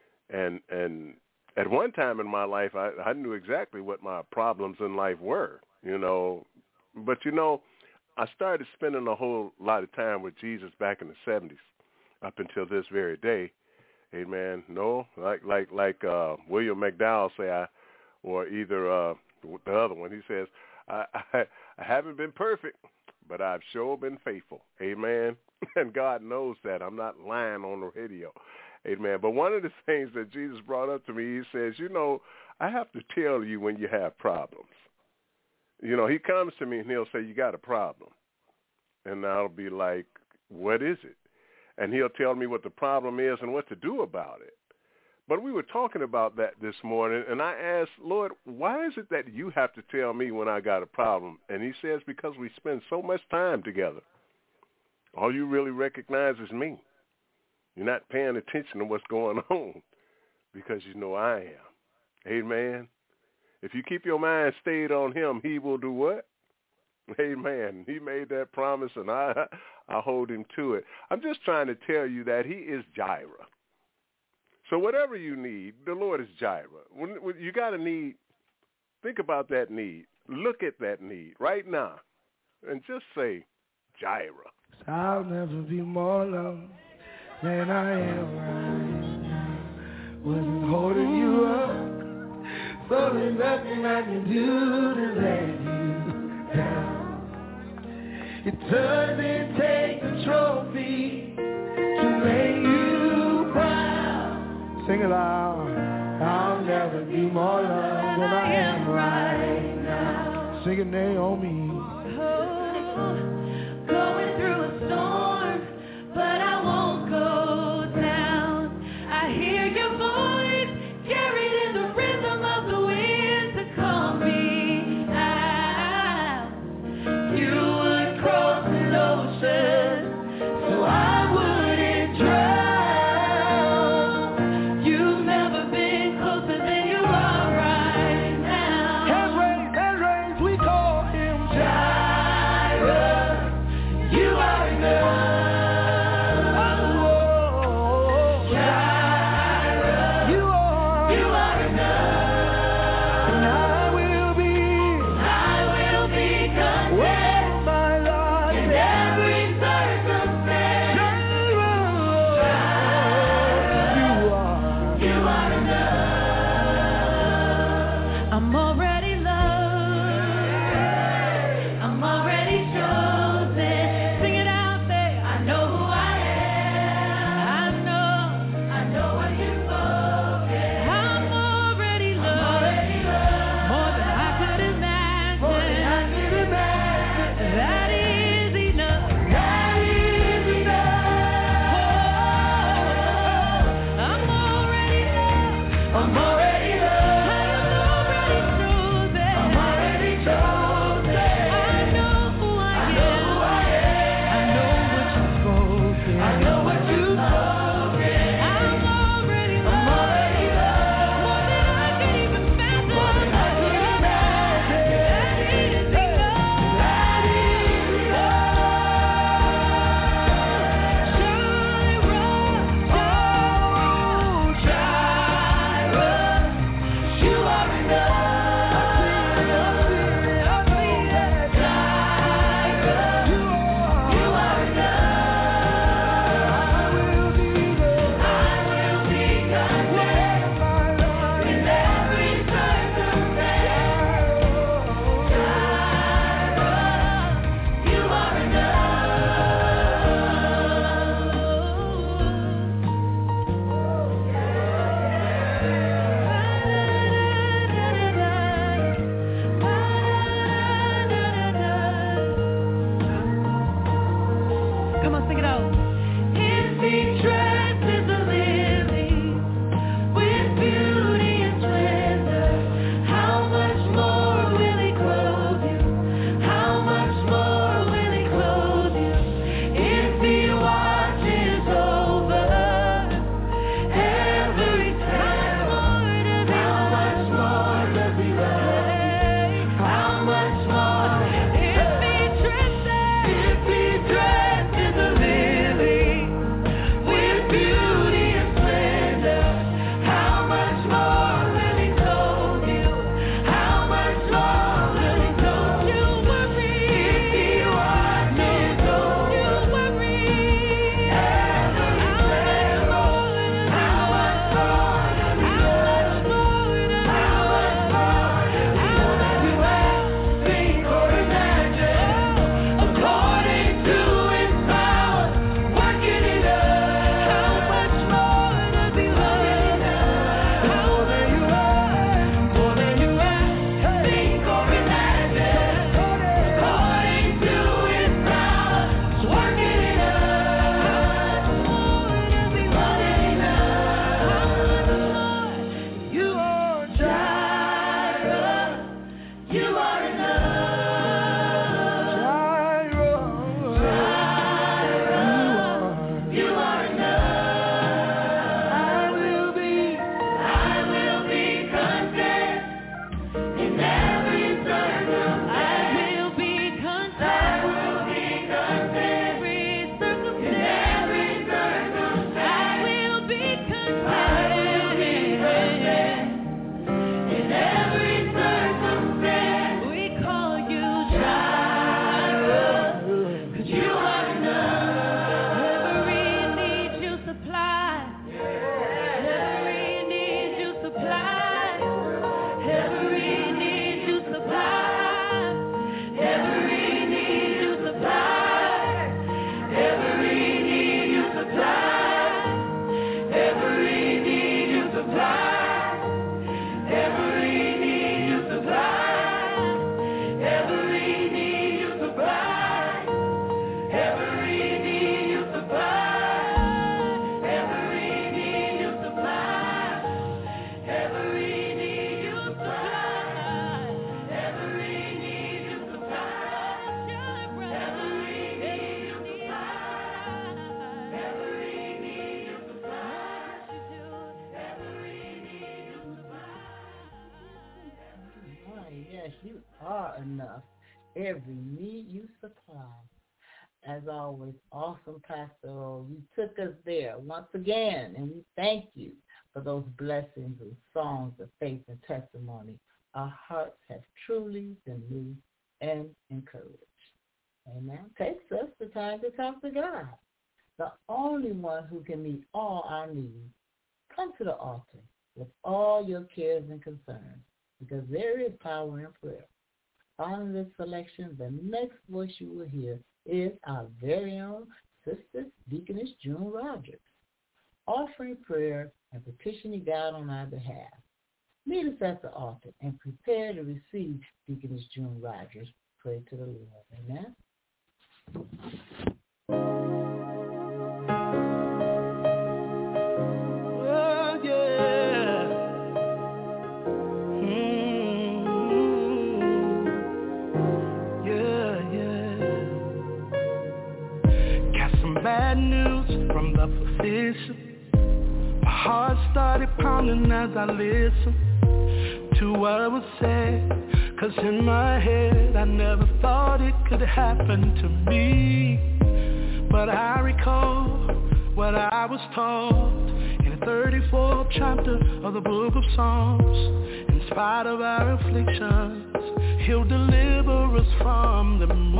at one time in my life, I knew exactly what my problems in life were, but I started spending a whole lot of time with Jesus back in the 70s up until this very day. Amen. No, like William McDowell say, or either the other one, he says, I haven't been perfect, but I've sure been faithful. Amen. And God knows that. I'm not lying on the radio. Amen. But one of the things that Jesus brought up to me, He says, I have to tell you when you have problems. He comes to me and He'll say, you got a problem. And I'll be like, what is it? And He'll tell me what the problem is and what to do about it. But we were talking about that this morning, and I asked, Lord, why is it that you have to tell me when I got a problem? And He says, because we spend so much time together. All you really recognize is me. You're not paying attention to what's going on because I am. Amen. If you keep your mind stayed on Him, He will do what? Amen. He made that promise, and I hold Him to it. I'm just trying to tell you that He is Jireh. So whatever you need, the Lord is Jireh. When you got a need, think about that need. Look at that need right now and just say, Jireh. I'll never be more loved than I am right now. Wasn't holding you up, so there's nothing I can do to let you down. It doesn't take a trophy to make you proud. Sing it loud. I'll never be more loved than I am right now. Sing it, Naomi. Going through a storm, but I won't go down. I hear your voice carried in the rhythm of the wind to call me out. You would cross an ocean so I wouldn't drown. You've never been closer than you are right now. Hands raised, we call him Jireh, you are enough. Jireh, you are enough. And I will be content with my Lord. in every circumstance. You are. You are enough. I'm already loved. I'm already chosen. Sing it out there. I know who I am. I know what you've spoken. I'm already loved. More than I could imagine. That is enough. I'm already loved. I'm already chosen. I'm already chosen. I know who I am. I know what you've spoken. I'm already loved. More than I could even fathom. That is enough. Jireh, you are enough. Every need you supply. As always, awesome, Pastor O. You took us there once again, and we thank you for those blessings and songs of faith and testimony. Our hearts have truly been moved and encouraged. Amen. Takes us the time to talk to God, the only one who can meet all our needs. Come to the altar with all your cares and concerns, because there is power in prayer. Following this selection, the next voice you will hear is our very own Sister Deaconess June Rogers, offering prayer and petitioning God on our behalf. Meet us at the altar and prepare to receive Deaconess June Rogers. Pray to the Lord. Amen. Oh, yeah. Yeah. Got some bad news from the physician. My heart started pounding as I listened to what was said. 'Cause in my head I never thought it could happen to me. But I recall what I was taught in the 34th chapter of the book of Psalms. In spite of our afflictions, He'll deliver us from them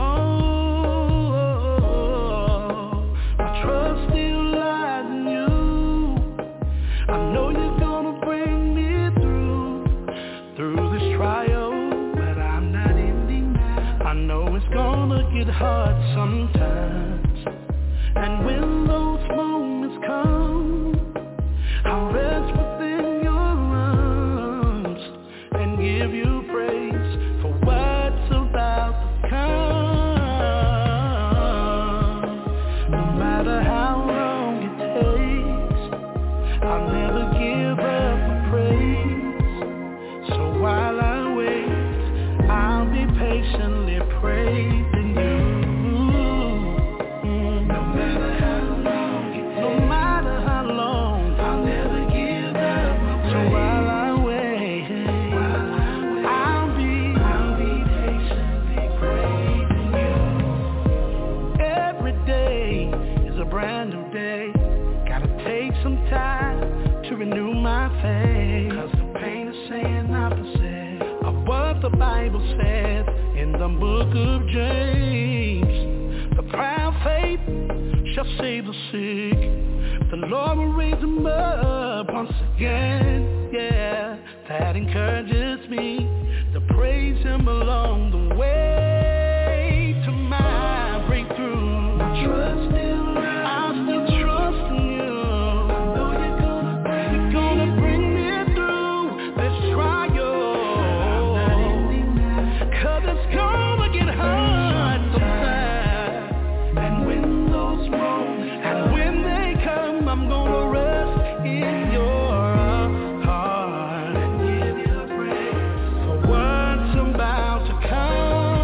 all. My trust still lies in You. I know You're gonna bring me through this trial. I know it's gonna get hard sometimes, and when those moments come, I'll rest within Your arms and give You praise for what's about to come. No matter how long it takes, I'll never give up my praise. So while I wait, I'll be patiently praising You. No matter how long it takes, no matter how long, I'll never give up my praise. So while I wait, I'll be patiently praising You. Every day is a brand new day. Gotta take some time to renew my faith. 'Cause the pain is saying opposite of what the Bible said in the book of James. The proud faith shall save the sick. The Lord will raise them up once again. Yeah, that encourages me to praise Him along the way to my breakthrough. My trust still lies. I still trust in You. I know You're gonna bring me through this trial. 'Cause it's gonna get hard sometimes, and when those moments, and when they come, I'm gonna rest in Your heart and give You praise for what's about to come.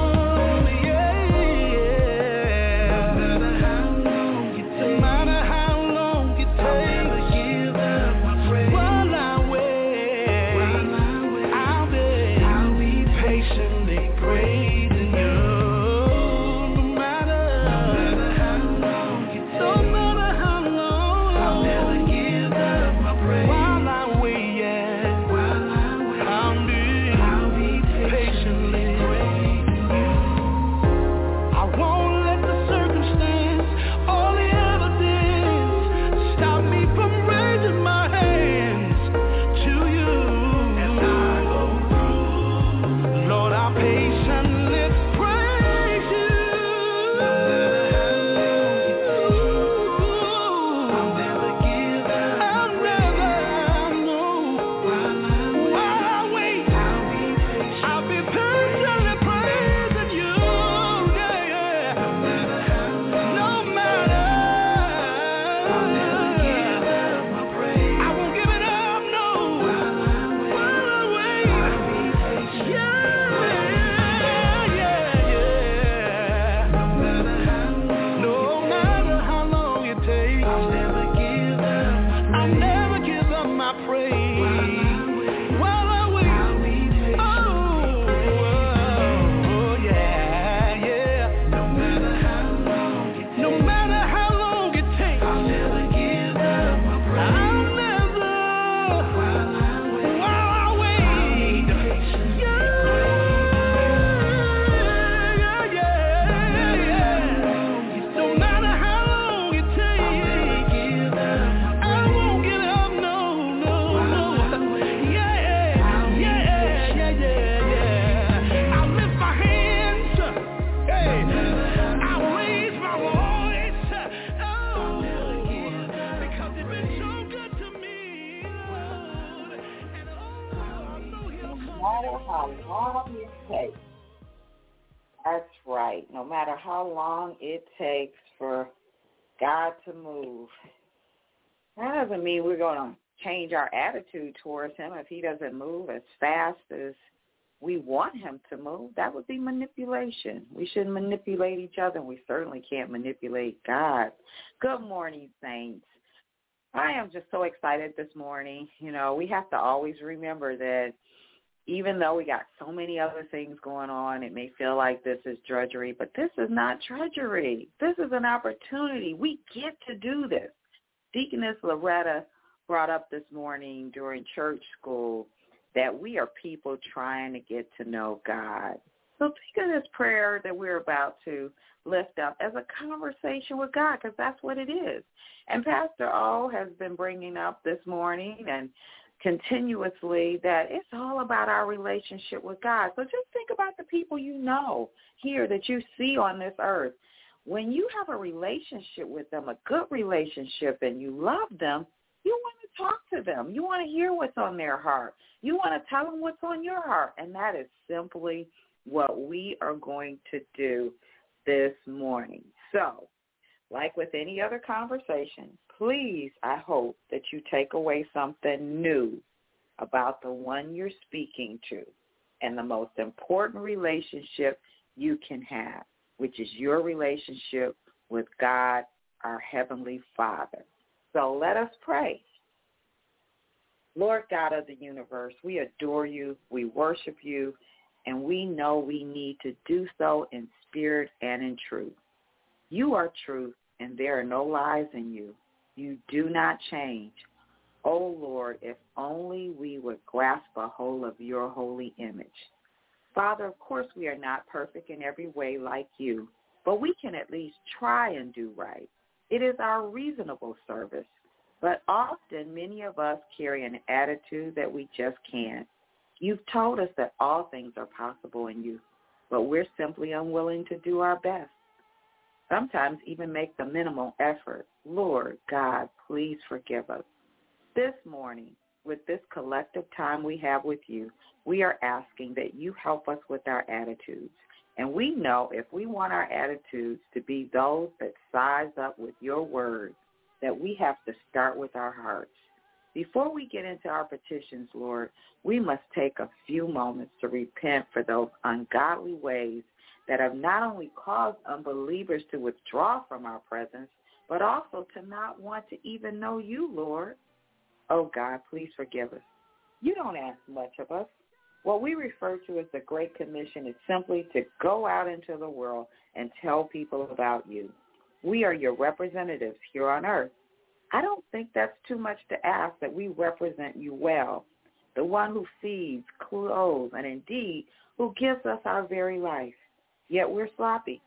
matter how long it takes. That's right. No matter how long it takes for God to move. That doesn't mean we're going to change our attitude towards him if he doesn't move as fast as we want him to move. That would be manipulation. We shouldn't manipulate each other, and we certainly can't manipulate God. Good morning, saints. I am just so excited this morning. You know, we have to always remember that even though we got so many other things going on, it may feel like this is drudgery, but this is not drudgery. This is an opportunity. We get to do this. Deaconess Loretta brought up this morning during church school that we are people trying to get to know God. So think of this prayer that we're about to lift up as a conversation with God, because that's what it is. And Pastor O has been bringing up this morning and continuously that it's all about our relationship with God. So just think about the people you know here that you see on this earth. When you have a relationship with them, a good relationship, and you love them, you want to talk to them. You want to hear what's on their heart. You want to tell them what's on your heart. And that is simply what we are going to do this morning. So, like with any other conversation, please, I hope that you take away something new about the one you're speaking to and the most important relationship you can have, which is your relationship with God, our Heavenly Father. So let us pray. Lord God of the universe, we adore you, we worship you, and we know we need to do so in spirit and in truth. You are truth, and there are no lies in you. You do not change. Oh, Lord, if only we would grasp a hold of your holy image. Father, of course, we are not perfect in every way like you, but we can at least try and do right. It is our reasonable service, but often many of us carry an attitude that we just can't. You've told us that all things are possible in you, but we're simply unwilling to do our best. Sometimes even make the minimal effort. Lord God, please forgive us. This morning, with this collective time we have with you, we are asking that you help us with our attitudes. And we know if we want our attitudes to be those that size up with your word, that we have to start with our hearts. Before we get into our petitions, Lord, we must take a few moments to repent for those ungodly ways that have not only caused unbelievers to withdraw from our presence, but also to not want to even know you, Lord. Oh, God, please forgive us. You don't ask much of us. What we refer to as the Great Commission is simply to go out into the world and tell people about you. We are your representatives here on earth. I don't think that's too much to ask that we represent you well, the one who feeds, clothes, and indeed who gives us our very life. Yet we're sloppy.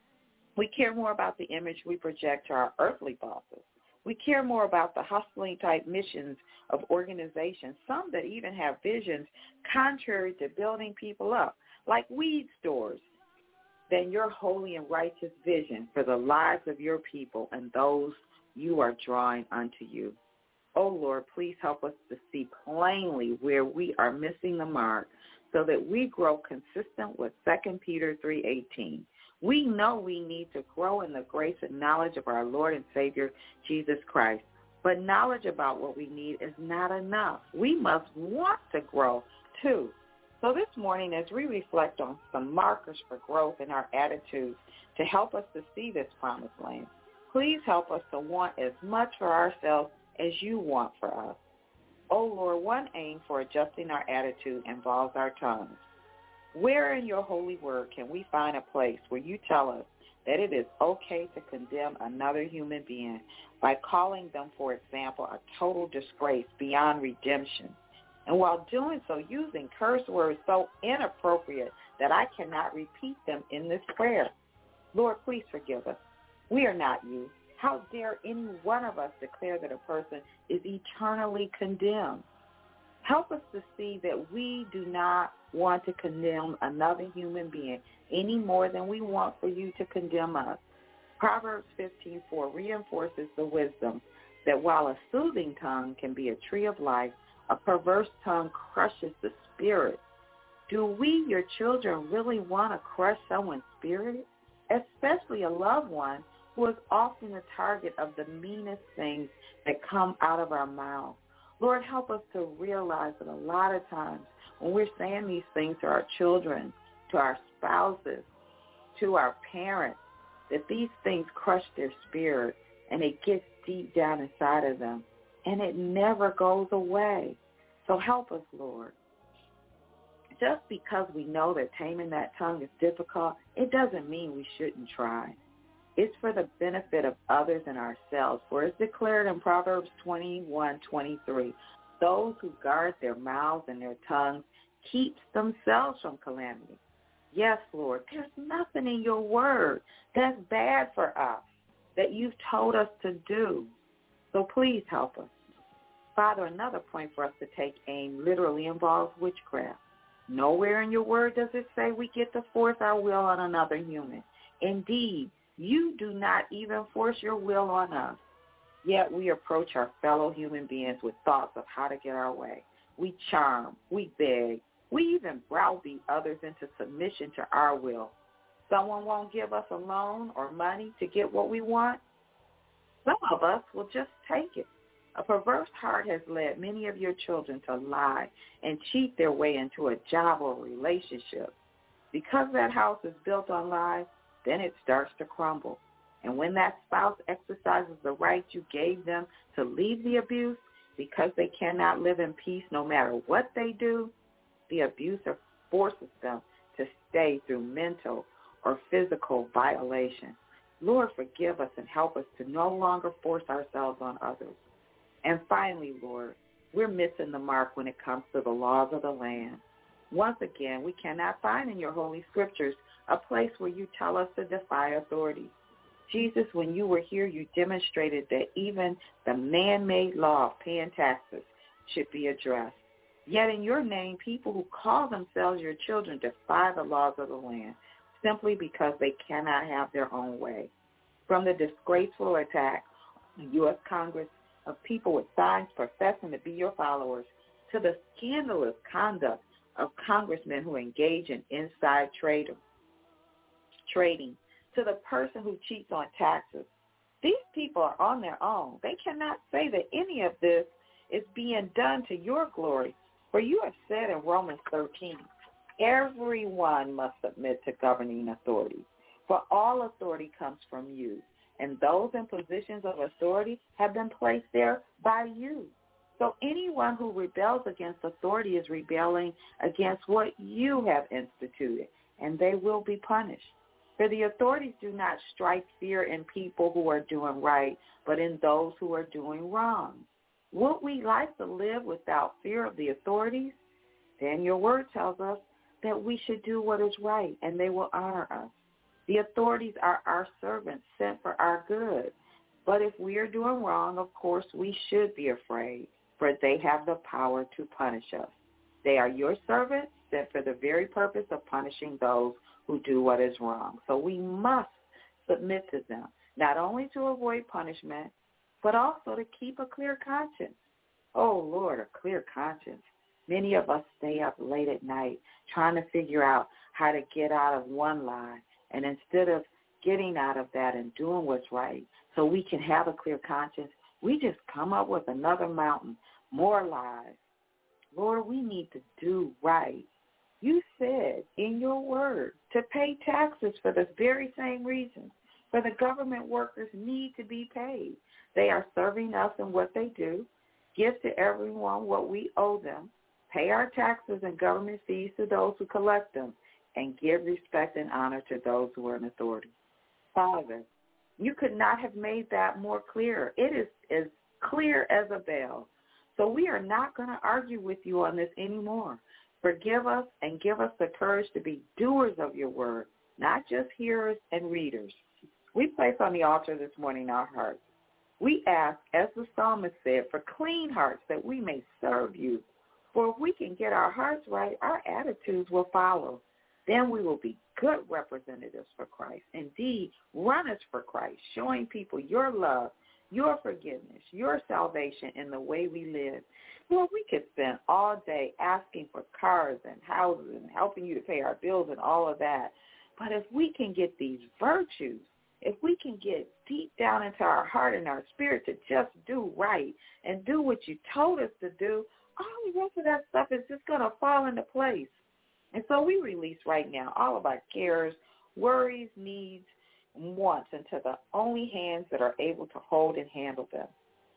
We care more about the image we project to our earthly bosses. We care more about the hustling type missions of organizations, some that even have visions contrary to building people up, like weed stores, than your holy and righteous vision for the lives of your people and those you are drawing unto you. Oh, Lord, please help us to see plainly where we are missing the mark so that we grow consistent with 2 Peter 3:18. We know we need to grow in the grace and knowledge of our Lord and Savior, Jesus Christ. But knowledge about what we need is not enough. We must want to grow, too. So this morning, as we reflect on some markers for growth in our attitudes to help us to see this promised land, please help us to want as much for ourselves as you want for us. Oh, Lord, one aim for adjusting our attitude involves our tongues. Where in your holy word can we find a place where you tell us that it is okay to condemn another human being by calling them, for example, a total disgrace beyond redemption, and while doing so using curse words so inappropriate that I cannot repeat them in this prayer? Lord, please forgive us. We are not you. How dare any one of us declare that a person is eternally condemned? Help us to see that we do not want to condemn another human being any more than we want for you to condemn us. Proverbs 15:4 reinforces the wisdom that while a soothing tongue can be a tree of life, a perverse tongue crushes the spirit. Do we, your children, really want to crush someone's spirit, especially a loved one who is often the target of the meanest things that come out of our mouths? Lord, help us to realize that a lot of times when we're saying these things to our children, to our spouses, to our parents, that these things crush their spirit and it gets deep down inside of them and it never goes away. So help us, Lord. Just because we know that taming that tongue is difficult, it doesn't mean we shouldn't try. It's for the benefit of others and ourselves. For it's declared in Proverbs 21:23, those who guard their mouths and their tongues keeps themselves from calamity. Yes, Lord, there's nothing in your word that's bad for us that you've told us to do. So please help us. Father, another point for us to take aim literally involves witchcraft. Nowhere in your word does it say we get to force our will on another human. Indeed, you do not even force your will on us. Yet we approach our fellow human beings with thoughts of how to get our way. We charm, we beg, we even browbeat others into submission to our will. Someone won't give us a loan or money to get what we want. Some of us will just take it. A perverse heart has led many of your children to lie and cheat their way into a job or relationship. Because that house is built on lies, then it starts to crumble. And when that spouse exercises the right you gave them to leave the abuse because they cannot live in peace no matter what they do, the abuser forces them to stay through mental or physical violation. Lord, forgive us and help us to no longer force ourselves on others. And finally, Lord, we're missing the mark when it comes to the laws of the land. Once again, we cannot find in your holy scriptures a place where you tell us to defy authority. Jesus, when you were here, you demonstrated that even the man-made law of paying taxes should be addressed. Yet in your name, people who call themselves your children defy the laws of the land simply because they cannot have their own way. From the disgraceful attack on the U.S. Congress of people with signs professing to be your followers, to the scandalous conduct of congressmen who engage in inside trading, to the person who cheats on taxes. These people are on their own. They cannot say that any of this is being done to your glory. For you have said in Romans 13, everyone must submit to governing authorities, for all authority comes from you, and those in positions of authority have been placed there by you. So anyone who rebels against authority is rebelling against what you have instituted, and they will be punished. For the authorities do not strike fear in people who are doing right, but in those who are doing wrong. Would we like to live without fear of the authorities? Then your word tells us that we should do what is right, and they will honor us. The authorities are our servants sent for our good. But if we are doing wrong, of course, we should be afraid, for they have the power to punish us. They are your servants sent for the very purpose of punishing those who do what is wrong. So we must submit to them, not only to avoid punishment, but also to keep a clear conscience. Oh, Lord, a clear conscience. Many of us stay up late at night trying to figure out how to get out of one lie. And instead of getting out of that and doing what's right so we can have a clear conscience, we just come up with another mountain, more lies. Lord, we need to do right. You said in your word to pay taxes for this very same reason. For the government workers need to be paid. They are serving us in what they do. Give to everyone what we owe them. Pay our taxes and government fees to those who collect them, and give respect and honor to those who are in authority. Father, you could not have made that more clear. It is as clear as a bell. So we are not going to argue with you on this anymore. Forgive us and give us the courage to be doers of your word, not just hearers and readers. We place on the altar this morning our hearts. We ask, as the psalmist said, for clean hearts that we may serve you. For if we can get our hearts right, our attitudes will follow. Then we will be good representatives for Christ. Indeed, runners for Christ, showing people your love, your forgiveness, your salvation in the way we live. Lord, we could spend all day asking for cars and houses and helping you to pay our bills and all of that. But if we can get these virtues, if we can get deep down into our heart and our spirit to just do right and do what you told us to do, all the rest of that stuff is just going to fall into place. And so we release right now all of our cares, worries, needs, and wants into the only hands that are able to hold and handle them.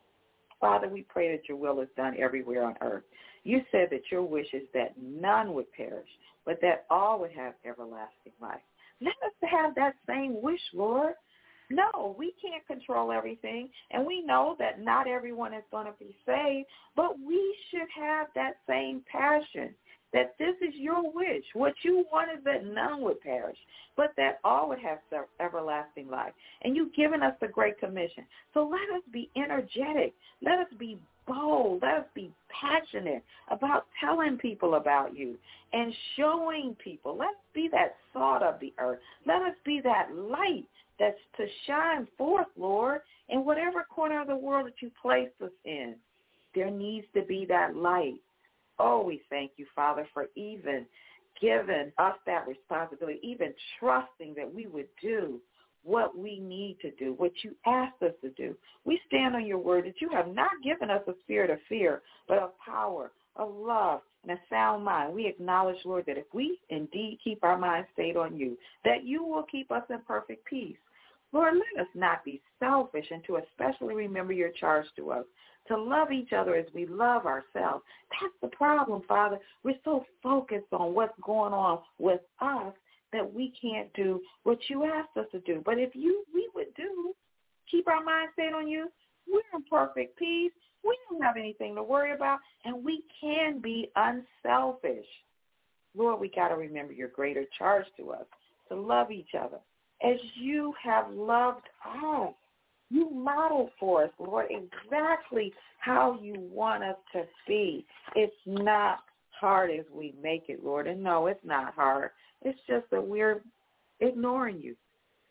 Father, we pray that your will is done everywhere on earth. You said that your wish is that none would perish, but that all would have everlasting life. Let us have that same wish, Lord. No, we can't control everything, and we know that not everyone is going to be saved, but we should have that same passion, that this is your wish. What you want is that none would perish, but that all would have everlasting life. And you've given us the Great Commission. So let us be energetic. Let us be bold. Let us be passionate about telling people about you and showing people. Let's be that salt of the earth. Let us be that light that's to shine forth, Lord, in whatever corner of the world that you placed us in. There needs to be that light. Oh, we thank you, Father, for even giving us that responsibility, even trusting that we would do what we need to do, what you asked us to do. We stand on your word that you have not given us a spirit of fear, but of power, of love, and a sound mind. We acknowledge, Lord, that if we indeed keep our minds stayed on you, that you will keep us in perfect peace. Lord, let us not be selfish and to especially remember your charge to us, to love each other as we love ourselves. That's the problem, Father. We're so focused on what's going on with us that we can't do what you asked us to do. But if we would keep our minds stayed on you, we're in perfect peace. We don't have anything to worry about, and we can be unselfish. Lord, we got to remember your greater charge to us, to love each other as you have loved us. You modeled for us, Lord, exactly how you want us to be. It's not hard as we make it, Lord. And no, it's not hard. It's just that we're ignoring you,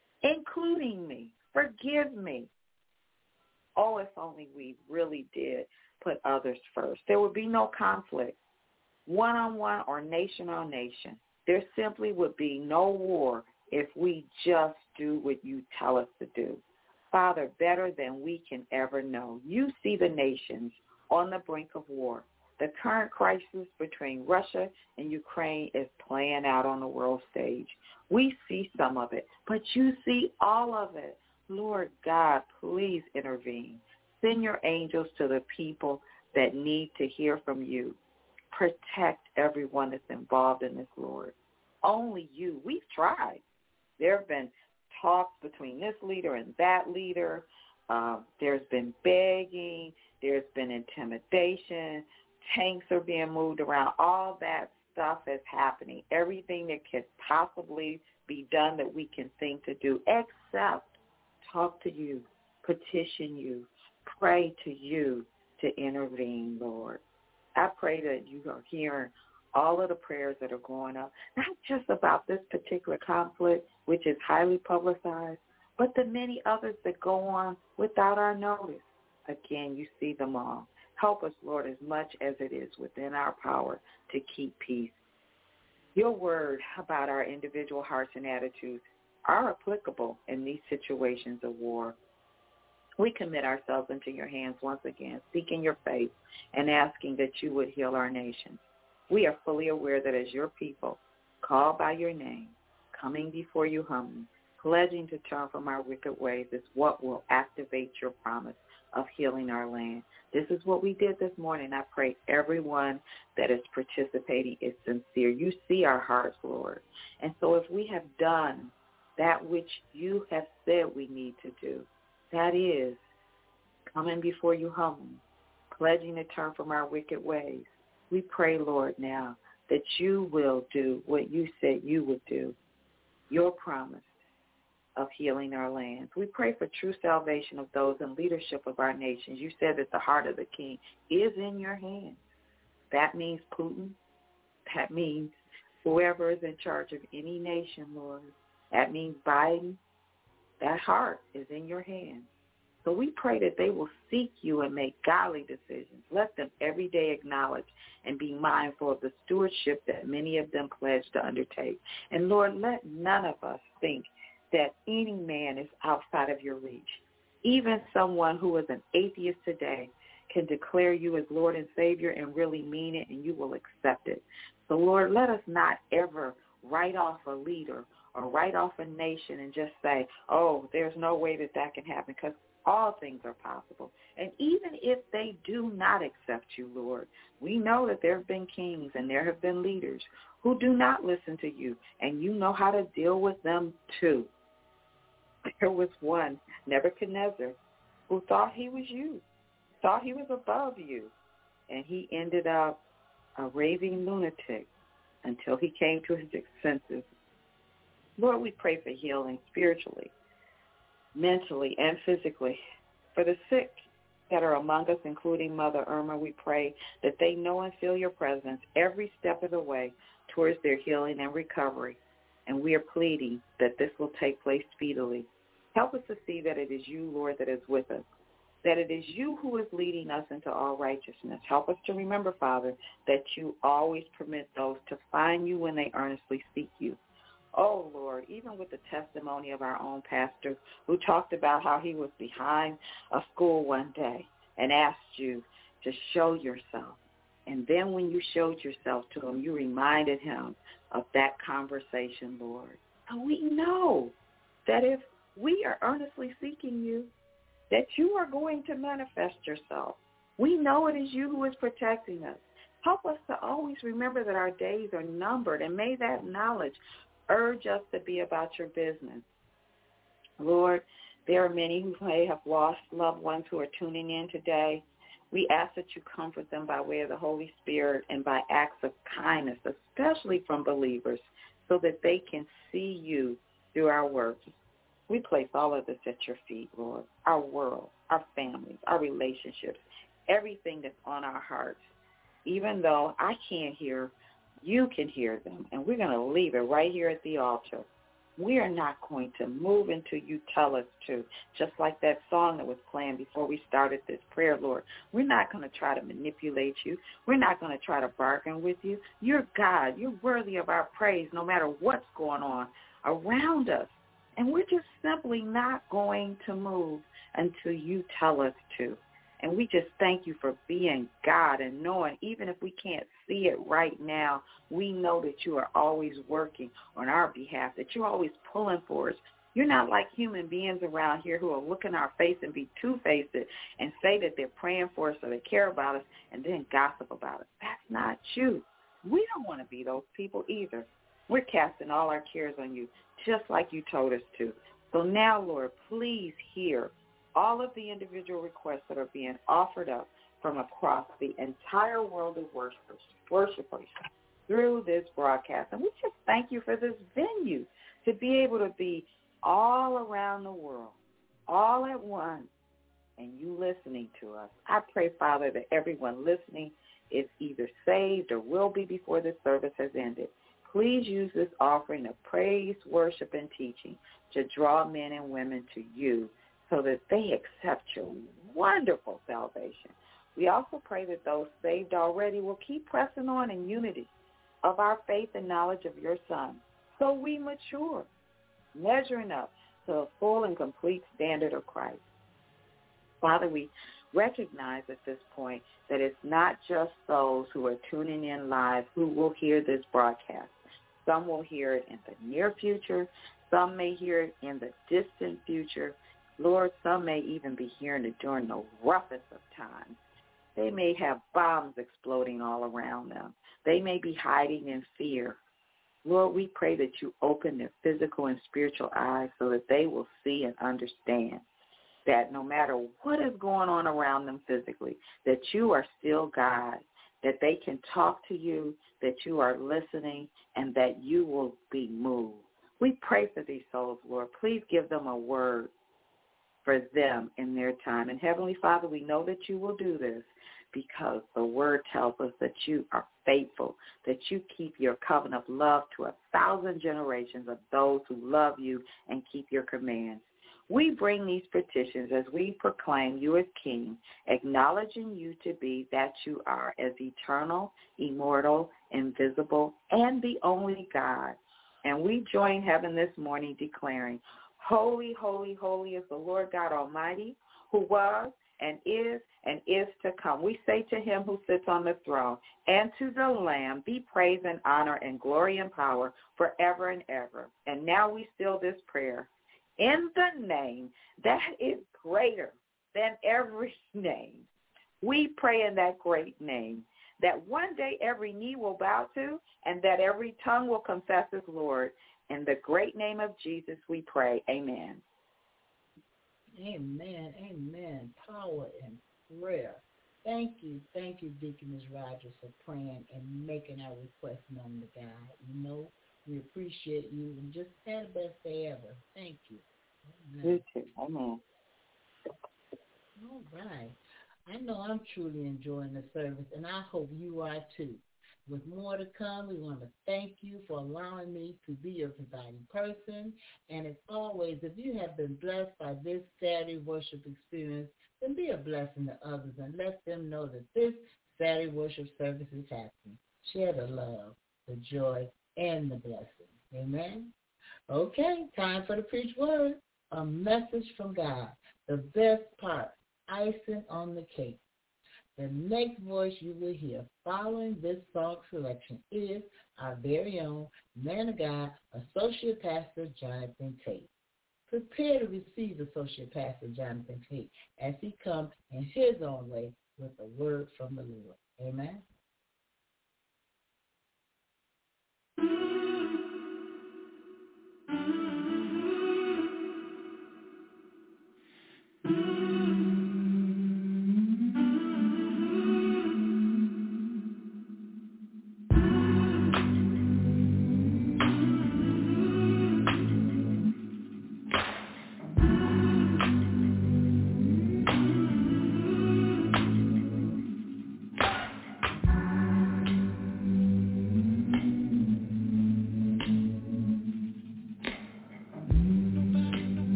including me. Forgive me. Oh, if only we really did put others first. There would be no conflict, one-on-one or nation on nation. There simply would be no war if we just do what you tell us to do. Father, better than we can ever know, you see the nations on the brink of war. The current crisis between Russia and Ukraine is playing out on the world stage. We see some of it, but you see all of it. Lord God, please intervene. Send your angels to the people that need to hear from you. Protect everyone that's involved in this, Lord. Only you. We've tried. There have been talks between this leader and that leader. There's been begging. There's been intimidation. Tanks are being moved around. All that stuff is happening. Everything that could possibly be done that we can think to do, except talk to you, petition you, pray to you to intervene, Lord. I pray that you are hearing all of the prayers that are going up, not just about this particular conflict, which is highly publicized, but the many others that go on without our notice. Again, you see them all. Help us, Lord, as much as it is within our power to keep peace. Your word about our individual hearts and attitudes are applicable in these situations of war. We commit ourselves into your hands once again, seeking your face and asking that you would heal our nation. We are fully aware that as your people, called by your name, coming before you humbly, pledging to turn from our wicked ways is what will activate your promise of healing our land. This is what we did this morning. I pray everyone that is participating is sincere. You see our hearts, Lord. And so if we have done that which you have said we need to do, that is coming before you humbly, pledging to turn from our wicked ways, we pray, Lord, now that you will do what you said you would do, your promise of healing our lands. We pray for true salvation of those in leadership of our nations. You said that the heart of the king is in your hands. That means Putin. That means whoever is in charge of any nation, Lord. That means Biden. That heart is in your hands. So we pray that they will seek you and make godly decisions. Let them every day acknowledge and be mindful of the stewardship that many of them pledge to undertake. And, Lord, let none of us think that any man is outside of your reach. Even someone who is an atheist today can declare you as Lord and Savior and really mean it, and you will accept it. So, Lord, let us not ever write off a leader or write off a nation and just say, oh, there's no way that can happen, because all things are possible. And even if they do not accept you, Lord, we know that there have been kings and there have been leaders who do not listen to you, and you know how to deal with them too. There was one, Nebuchadnezzar, who thought he was you, thought he was above you, and he ended up a raving lunatic until he came to his senses. Lord, we pray for healing spiritually, mentally, and physically. For the sick that are among us, including Mother Irma, we pray that they know and feel your presence every step of the way towards their healing and recovery. And we are pleading that this will take place speedily. Help us to see that it is you, Lord, that is with us, that it is you who is leading us into all righteousness. Help us to remember, Father, that you always permit those to find you when they earnestly seek you. Oh, Lord, even with the testimony of our own pastor who talked about how he was behind a school one day and asked you to show yourself. And then when you showed yourself to him, you reminded him of that conversation, Lord. And we know that if we are earnestly seeking you, that you are going to manifest yourself. We know it is you who is protecting us. Help us to always remember that our days are numbered, and may that knowledge urge us to be about your business. Lord, there are many who may have lost loved ones who are tuning in today. We ask that you comfort them by way of the Holy Spirit and by acts of kindness, especially from believers, so that they can see you through our works. We place all of this at your feet, Lord, our world, our families, our relationships, everything that's on our hearts. Even though I can't hear, you can hear them, and we're going to leave it right here at the altar. We are not going to move until you tell us to, just like that song that was playing before we started this prayer, Lord. We're not going to try to manipulate you. We're not going to try to bargain with you. You're God. You're worthy of our praise no matter what's going on around us. And we're just simply not going to move until you tell us to. And we just thank you for being God and knowing even if we can't see it right now, we know that you are always working on our behalf, that you're always pulling for us. You're not like human beings around here who will look in our face and be two-faced and say that they're praying for us or they care about us and then gossip about us. That's not you. We don't want to be those people either. We're casting all our cares on you, just like you told us to. So now, Lord, please hear all of the individual requests that are being offered up from across the entire world of worshipers through this broadcast. And we just thank you for this venue to be able to be all around the world, all at once, and you listening to us. I pray, Father, that everyone listening is either saved or will be before this service has ended. Please use this offering of praise, worship, and teaching to draw men and women to you so that they accept your wonderful salvation. We also pray that those saved already will keep pressing on in unity of our faith and knowledge of your Son, so we mature, measuring up to the full and complete standard of Christ. Father, we recognize at this point that it's not just those who are tuning in live who will hear this broadcast. Some will hear it in the near future. Some may hear it in the distant future. Lord, some may even be hearing it during the roughest of times. They may have bombs exploding all around them. They may be hiding in fear. Lord, we pray that you open their physical and spiritual eyes so that they will see and understand that no matter what is going on around them physically, that you are still God, that they can talk to you, that you are listening, and that you will be moved. We pray for these souls, Lord. Please give them a word for them in their time. And Heavenly Father, we know that you will do this because the word tells us that you are faithful, that you keep your covenant of love to 1,000 generations of those who love you and keep your commands. We bring these petitions as we proclaim you as King, acknowledging you to be that you are as eternal, immortal, invisible, and the only God. And we join heaven this morning declaring, holy, holy, holy is the Lord God Almighty, who was and is to come. We say to him who sits on the throne and to the Lamb, be praise and honor and glory and power forever and ever. And now we seal this prayer in the name that is greater than every name. We pray in that great name that one day every knee will bow to and that every tongue will confess as Lord. In the great name of Jesus we pray. Amen. Amen. Amen. Power and prayer. Thank you, Deaconess Rogers, for praying and making our request known to God. You know, we appreciate you and just have the best day ever. Thank you. Amen. You too. Amen. All right. I know I'm truly enjoying the service, and I hope you are too. With more to come, we want to thank you for allowing me to be your providing person. And as always, if you have been blessed by this Saturday worship experience, then be a blessing to others and let them know that this Saturday worship service is happening. Share the love, the joy, and the blessing. Amen? Okay, time for the preach word, a message from God. The best part, icing on the cake. The next voice you will hear following this song selection is our very own man of God, Associate Pastor Jonathan Tate. Prepare to receive Associate Pastor Jonathan Tate as he comes in his own way with a word from the Lord. Amen.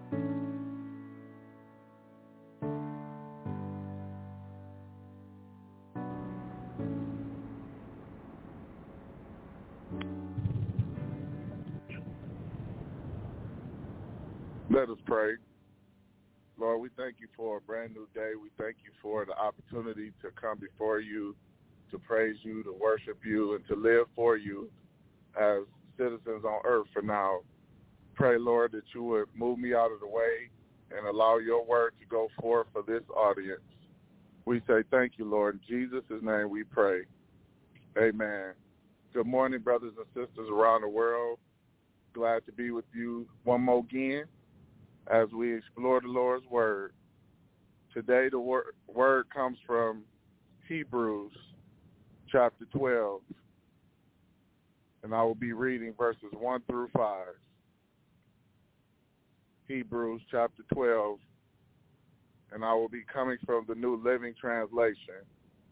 Let us pray. Lord, we thank you for a brand new day. We thank you for the opportunity to come before you, to praise you, to worship you, and to live for you as citizens on earth for now. Pray, Lord, that you would move me out of the way and allow your word to go forth for this audience. We say thank you, Lord. In Jesus' name we pray. Amen. Good morning, brothers and sisters around the world. Glad to be with you one more again as we explore the Lord's word. Today the word comes from Hebrews chapter 12, and I will be reading verses 1 through 5. Hebrews chapter 12, and I will be coming from the New Living Translation.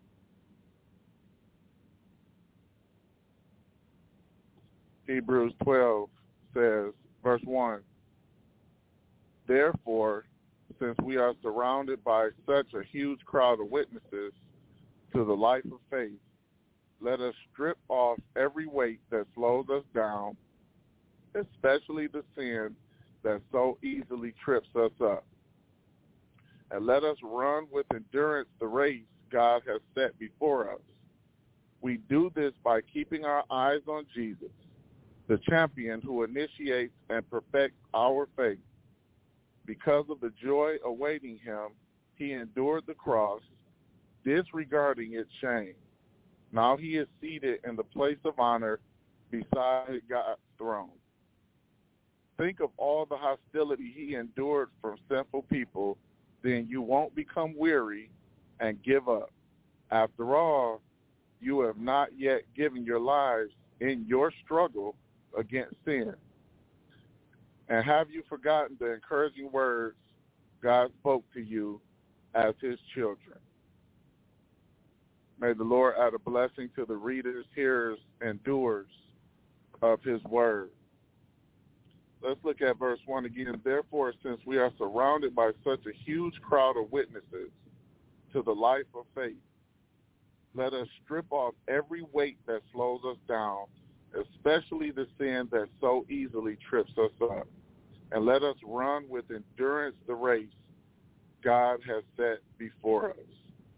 Hebrews 12 says, verse 1, "Therefore, since we are surrounded by such a huge crowd of witnesses to the life of faith, let us strip off every weight that slows us down, especially the sin that so easily trips us up. And let us run with endurance the race God has set before us. We do this by keeping our eyes on Jesus, the champion who initiates and perfects our faith. Because of the joy awaiting him, he endured the cross, disregarding its shame. Now he is seated in the place of honor beside God's throne. Think of all the hostility he endured from sinful people, then you won't become weary and give up. After all, you have not yet given your lives in your struggle against sin. And have you forgotten the encouraging words God spoke to you as his children?" May the Lord add a blessing to the readers, hearers, and doers of his word. Let's look at verse 1 again. "Therefore, since we are surrounded by such a huge crowd of witnesses to the life of faith, let us strip off every weight that slows us down, especially the sin that so easily trips us up. And let us run with endurance the race God has set before us."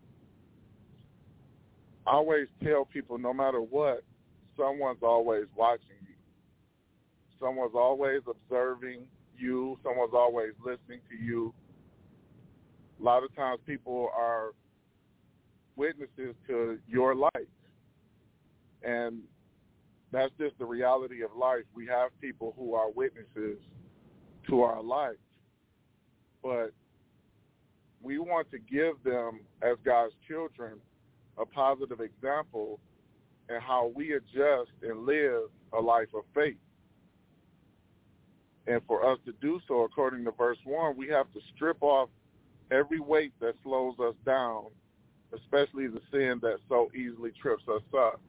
I always tell people, no matter what, someone's always watching you. Someone's always observing you. Someone's always listening to you. A lot of times people are witnesses to your life. And that's just the reality of life. We have people who are witnesses to our life. But we want to give them, as God's children, a positive example in how we adjust and live a life of faith. And for us to do so, according to verse 1, we have to strip off every weight that slows us down, especially the sin that so easily trips us up.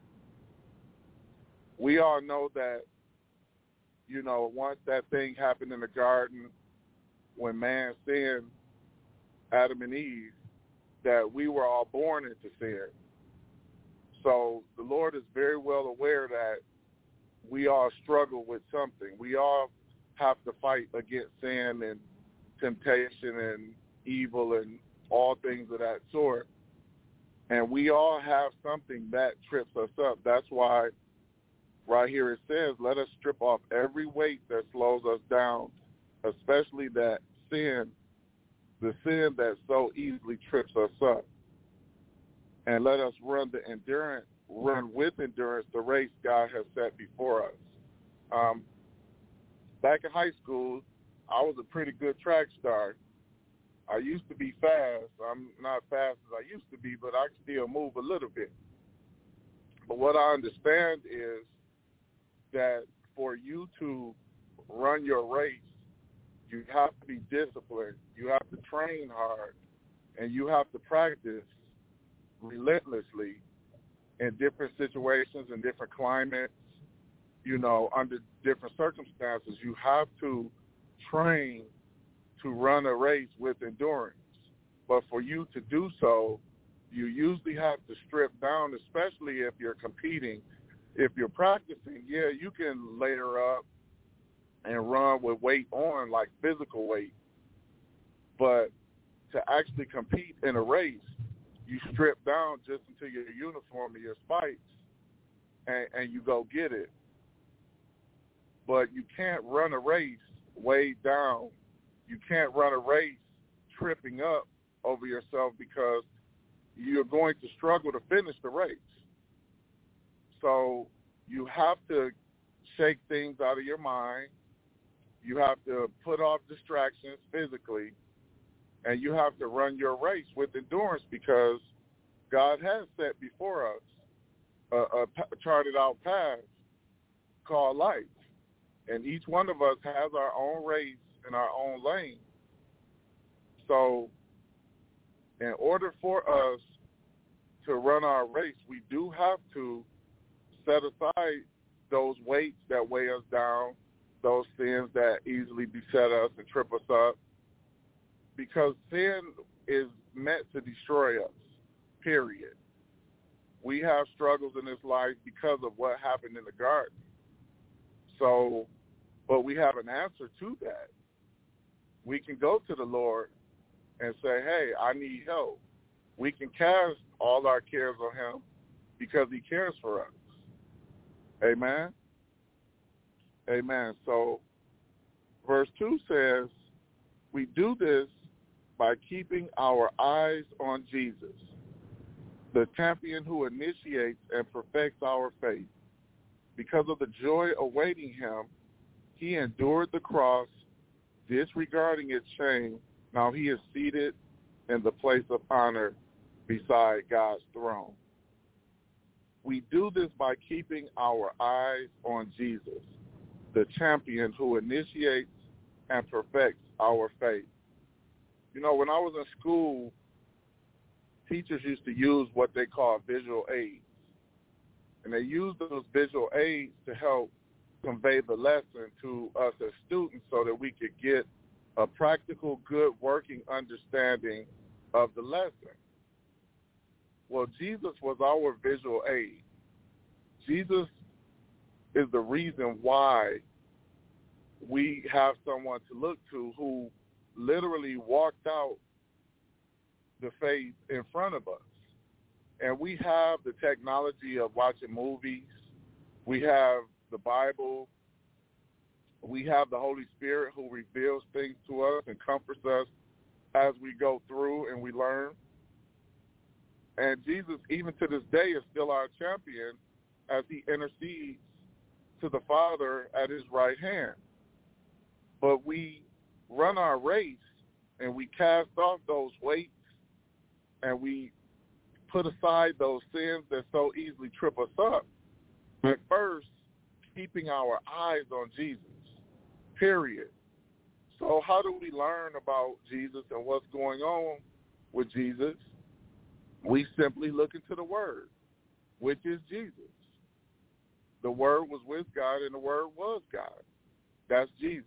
We all know that, once that thing happened in the garden, when man sinned, Adam and Eve, that we were all born into sin. So the Lord is very well aware that we all struggle with something. We all have to fight against sin and temptation and evil and all things of that sort. And we all have something that trips us up. That's why right here it says, let us strip off every weight that slows us down, especially that sin, the sin that so easily trips us up. And let us run with endurance the race God has set before us. Back in high school, I was a pretty good track star. I used to be fast. I'm not fast as I used to be, but I can still move a little bit. But what I understand is that for you to run your race, you have to be disciplined. You have to train hard, and you have to practice relentlessly in different situations, in different climates, under different circumstances. You have to train to run a race with endurance. But for you to do so, you usually have to strip down, especially if you're competing. If you're practicing, yeah, you can layer up and run with weight on, like physical weight. But to actually compete in a race, you strip down just into your uniform and your spikes, and you go get it. But you can't run a race weighed down. You can't run a race tripping up over yourself, because you're going to struggle to finish the race. So you have to shake things out of your mind. You have to put off distractions physically, and you have to run your race with endurance, because God has set before us a charted out path called life. And each one of us has our own race in our own lane. So in order for us to run our race, we do have to set aside those weights that weigh us down, those sins that easily beset us and trip us up, because sin is meant to destroy us, period. We have struggles in this life because of what happened in the garden. So, but we have an answer to that. We can go to the Lord and say, hey, I need help. We can cast all our cares on him because he cares for us. Amen? Amen. So verse 2 says, we do this by keeping our eyes on Jesus, the champion who initiates and perfects our faith. Because of the joy awaiting him, he endured the cross, disregarding its shame. Now he is seated in the place of honor beside God's throne. We do this by keeping our eyes on Jesus, the champion who initiates and perfects our faith. You know, when I was in school, teachers used to use what they call visual aids. And they used those visual aids to help convey the lesson to us as students so that we could get a practical, good working understanding of the lesson. Well, Jesus was our visual aid. Jesus is the reason why we have someone to look to who literally walked out the faith in front of us. And we have the technology of watching movies. We have the Bible. We have the Holy Spirit who reveals things to us and comforts us as we go through and we learn. And Jesus, even to this day, is still our champion as he intercedes to the Father at his right hand. But we run our race and we cast off those weights and we put aside those sins that so easily trip us up. But first, keeping our eyes on Jesus, period. So how do we learn about Jesus and what's going on with Jesus? We simply look into the Word, which is Jesus. The Word was with God and the Word was God. That's Jesus.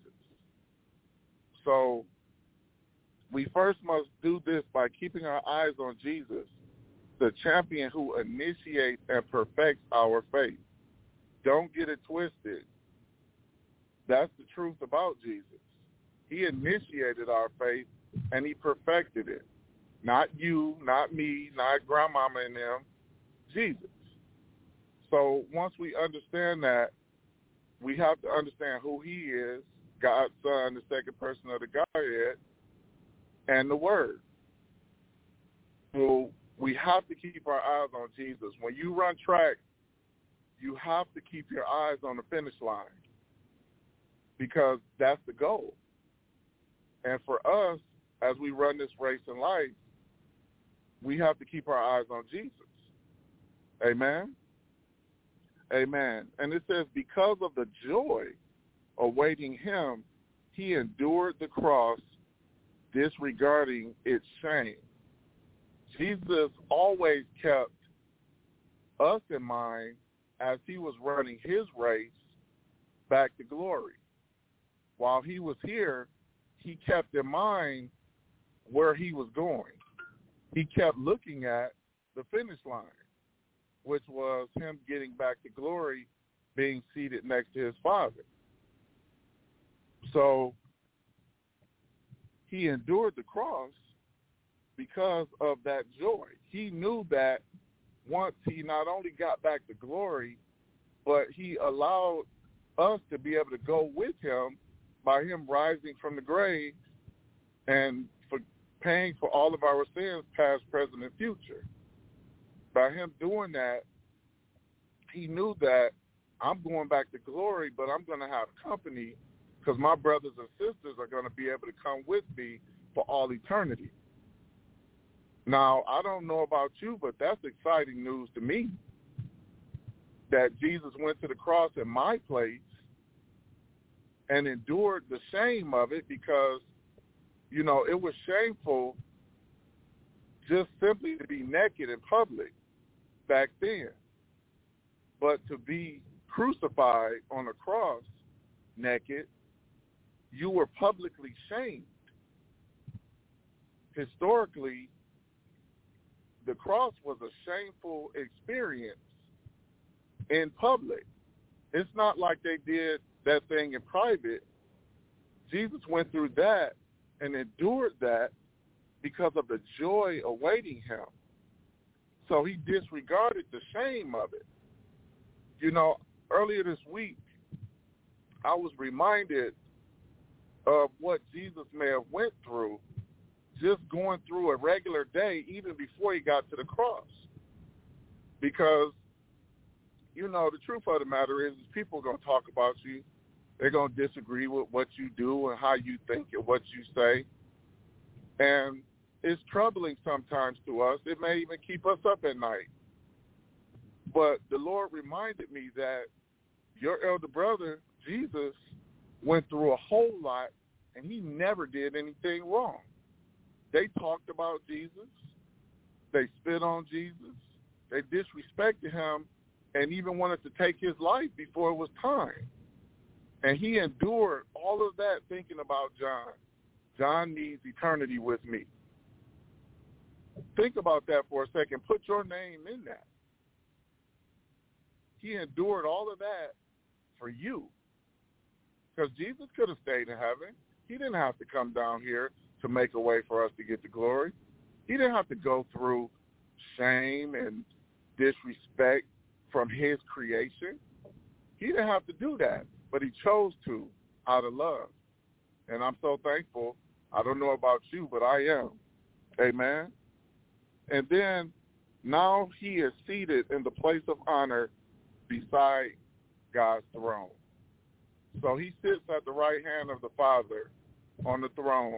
So we first must do this by keeping our eyes on Jesus, the champion who initiates and perfects our faith. Don't get it twisted. That's the truth about Jesus. He initiated our faith and he perfected it. Not you, not me, not grandmama and them, Jesus. So once we understand that, we have to understand who he is, God's Son, the second person of the Godhead, and the Word. So we have to keep our eyes on Jesus. When you run track, you have to keep your eyes on the finish line because that's the goal. And for us, as we run this race in life, we have to keep our eyes on Jesus. Amen? Amen. And it says, because of the joy awaiting him, he endured the cross, disregarding its shame. Jesus always kept us in mind as he was running his race back to glory. While he was here, he kept in mind where he was going. He kept looking at the finish line, which was him getting back to glory, being seated next to his Father. So he endured the cross because of that joy. He knew that once he not only got back to glory, but he allowed us to be able to go with him by him rising from the grave and for paying for all of our sins, past, present, and future. By him doing that, he knew that I'm going back to glory, but I'm going to have company because my brothers and sisters are going to be able to come with me for all eternity. Now, I don't know about you, but that's exciting news to me, that Jesus went to the cross in my place and endured the shame of it because, you know, it was shameful just simply to be naked in public back then. But to be crucified on a cross naked, you were publicly shamed. Historically, the cross was a shameful experience in public. It's not like they did that thing in private. Jesus went through that and endured that because of the joy awaiting him. So he disregarded the shame of it. You know, earlier this week, I was reminded of what Jesus may have went through just going through a regular day even before he got to the cross. Because, you know, the truth of the matter is people are going to talk about you. They're going to disagree with what you do and how you think and what you say. And it's troubling sometimes to us. It may even keep us up at night. But the Lord reminded me that your elder brother, Jesus, went through a whole lot, and he never did anything wrong. They talked about Jesus. They spit on Jesus. They disrespected him and even wanted to take his life before it was time. And he endured all of that thinking about John. John needs eternity with me. Think about that for a second. Put your name in that. He endured all of that for you. Because Jesus could have stayed in heaven. He didn't have to come down here to make a way for us to get to glory. He didn't have to go through shame and disrespect from his creation. He didn't have to do that, but he chose to out of love. And I'm so thankful. I don't know about you, but I am. Amen. And then now he is seated in the place of honor beside God's throne. So he sits at the right hand of the Father on the throne,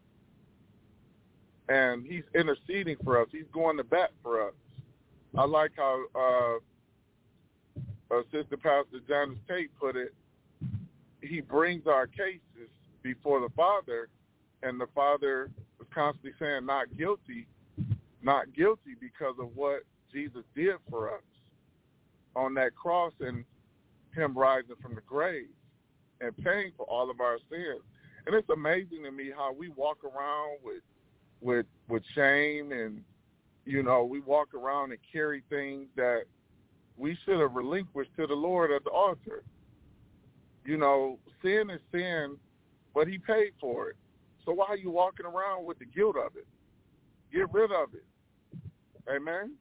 and he's interceding for us. He's going to bat for us. I like how Assistant Pastor Janice Tate put it. He brings our cases before the Father, and the Father is constantly saying, not guilty because of what Jesus did for us on that cross and him rising from the grave and paying for all of our sins. And it's amazing to me how we walk around with shame, and, you know, we walk around and carry things that we should have relinquished to the Lord at the altar. You know, sin is sin, but he paid for it. So why are you walking around with the guilt of it? Get rid of it. Amen?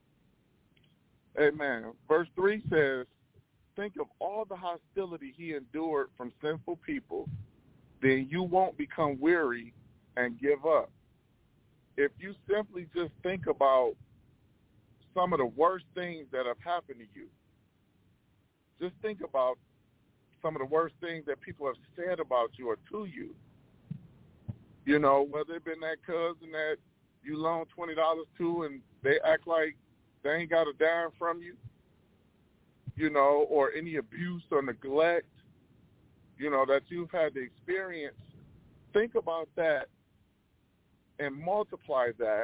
Amen. Verse 3 says, think of all the hostility he endured from sinful people, then you won't become weary and give up. If you simply just think about some of the worst things that have happened to you, just think about some of the worst things that people have said about you or to you. You know, whether it been that cousin that you loaned $20 to and they act like they ain't got a dime from you, you know, or any abuse or neglect, you know, that you've had to experience. Think about that and multiply that,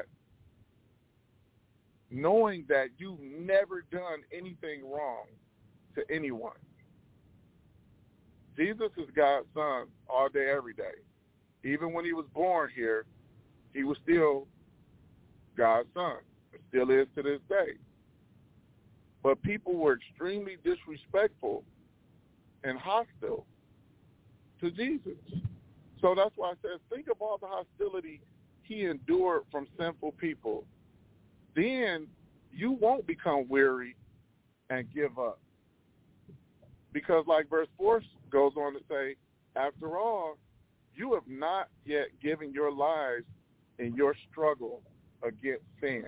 knowing that you've never done anything wrong to anyone. Jesus is God's son all day, every day. Even when he was born here, he was still God's son. It still is to this day. But people were extremely disrespectful and hostile to Jesus. So that's why I said, think of all the hostility he endured from sinful people. Then you won't become weary and give up. Because like verse 4 goes on to say, after all, you have not yet given your lives in your struggle against sin.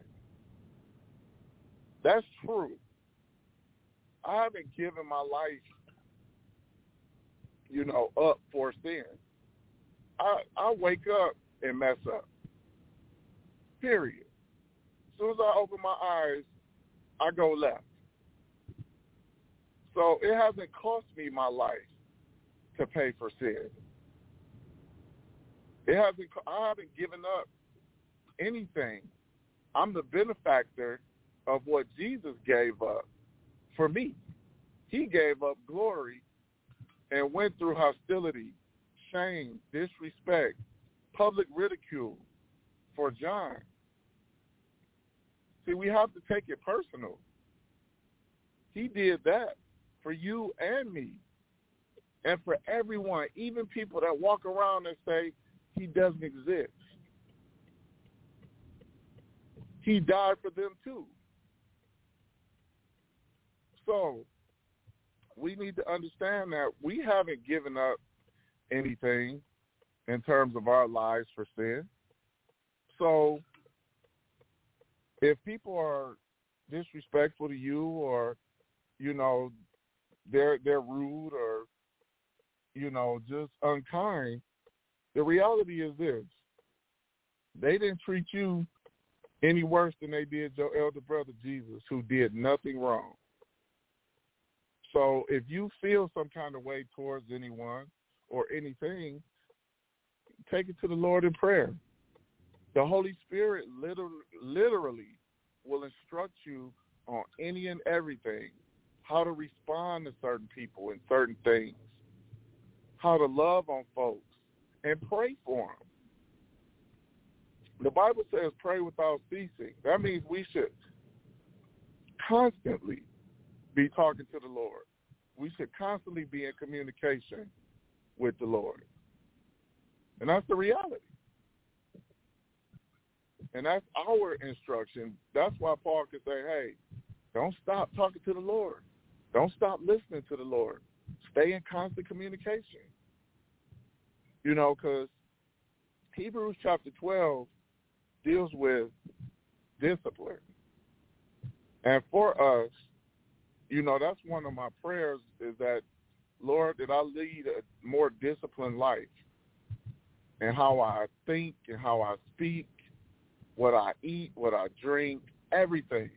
That's true. I haven't given my life, up for sin. I wake up and mess up. Period. As soon as I open my eyes, I go left. So it hasn't cost me my life to pay for sin. I haven't given up anything. I'm the benefactor of what Jesus gave up for me. He gave up glory and went through hostility, shame, disrespect, public ridicule for John. See, we have to take it personal. He did that for you and me and for everyone, even people that walk around and say he doesn't exist. He died for them too. So we need to understand that we haven't given up anything in terms of our lives for sin. So if people are disrespectful to you or, they're rude or, just unkind, the reality is this. They didn't treat you any worse than they did your elder brother Jesus, who did nothing wrong. So if you feel some kind of way towards anyone or anything, take it to the Lord in prayer. The Holy Spirit literally will instruct you on any and everything, how to respond to certain people and certain things, how to love on folks, and pray for them. The Bible says pray without ceasing. That means we should constantly be talking to the Lord. We should constantly be in communication with the Lord. And that's the reality. And that's our instruction. That's why Paul could say, hey, don't stop talking to the Lord. Don't stop listening to the Lord. Stay in constant communication. Because Hebrews chapter 12 deals with discipline. And for us, that's one of my prayers is that, Lord, that I lead a more disciplined life and how I think and how I speak, what I eat, what I drink, everything.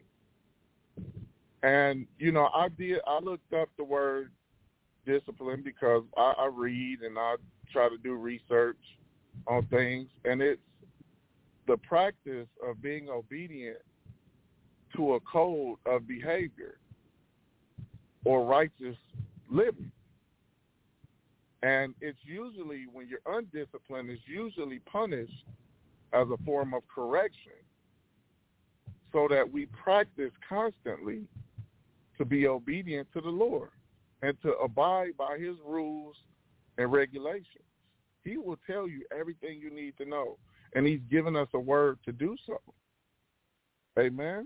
And, I looked up the word discipline because I read and I try to do research on things, and it's the practice of being obedient to a code of behavior or righteous living. And it's usually, when you're undisciplined, it's usually punished as a form of correction so that we practice constantly to be obedient to the Lord and to abide by his rules and regulations. He will tell you everything you need to know, and he's given us a word to do so. Amen?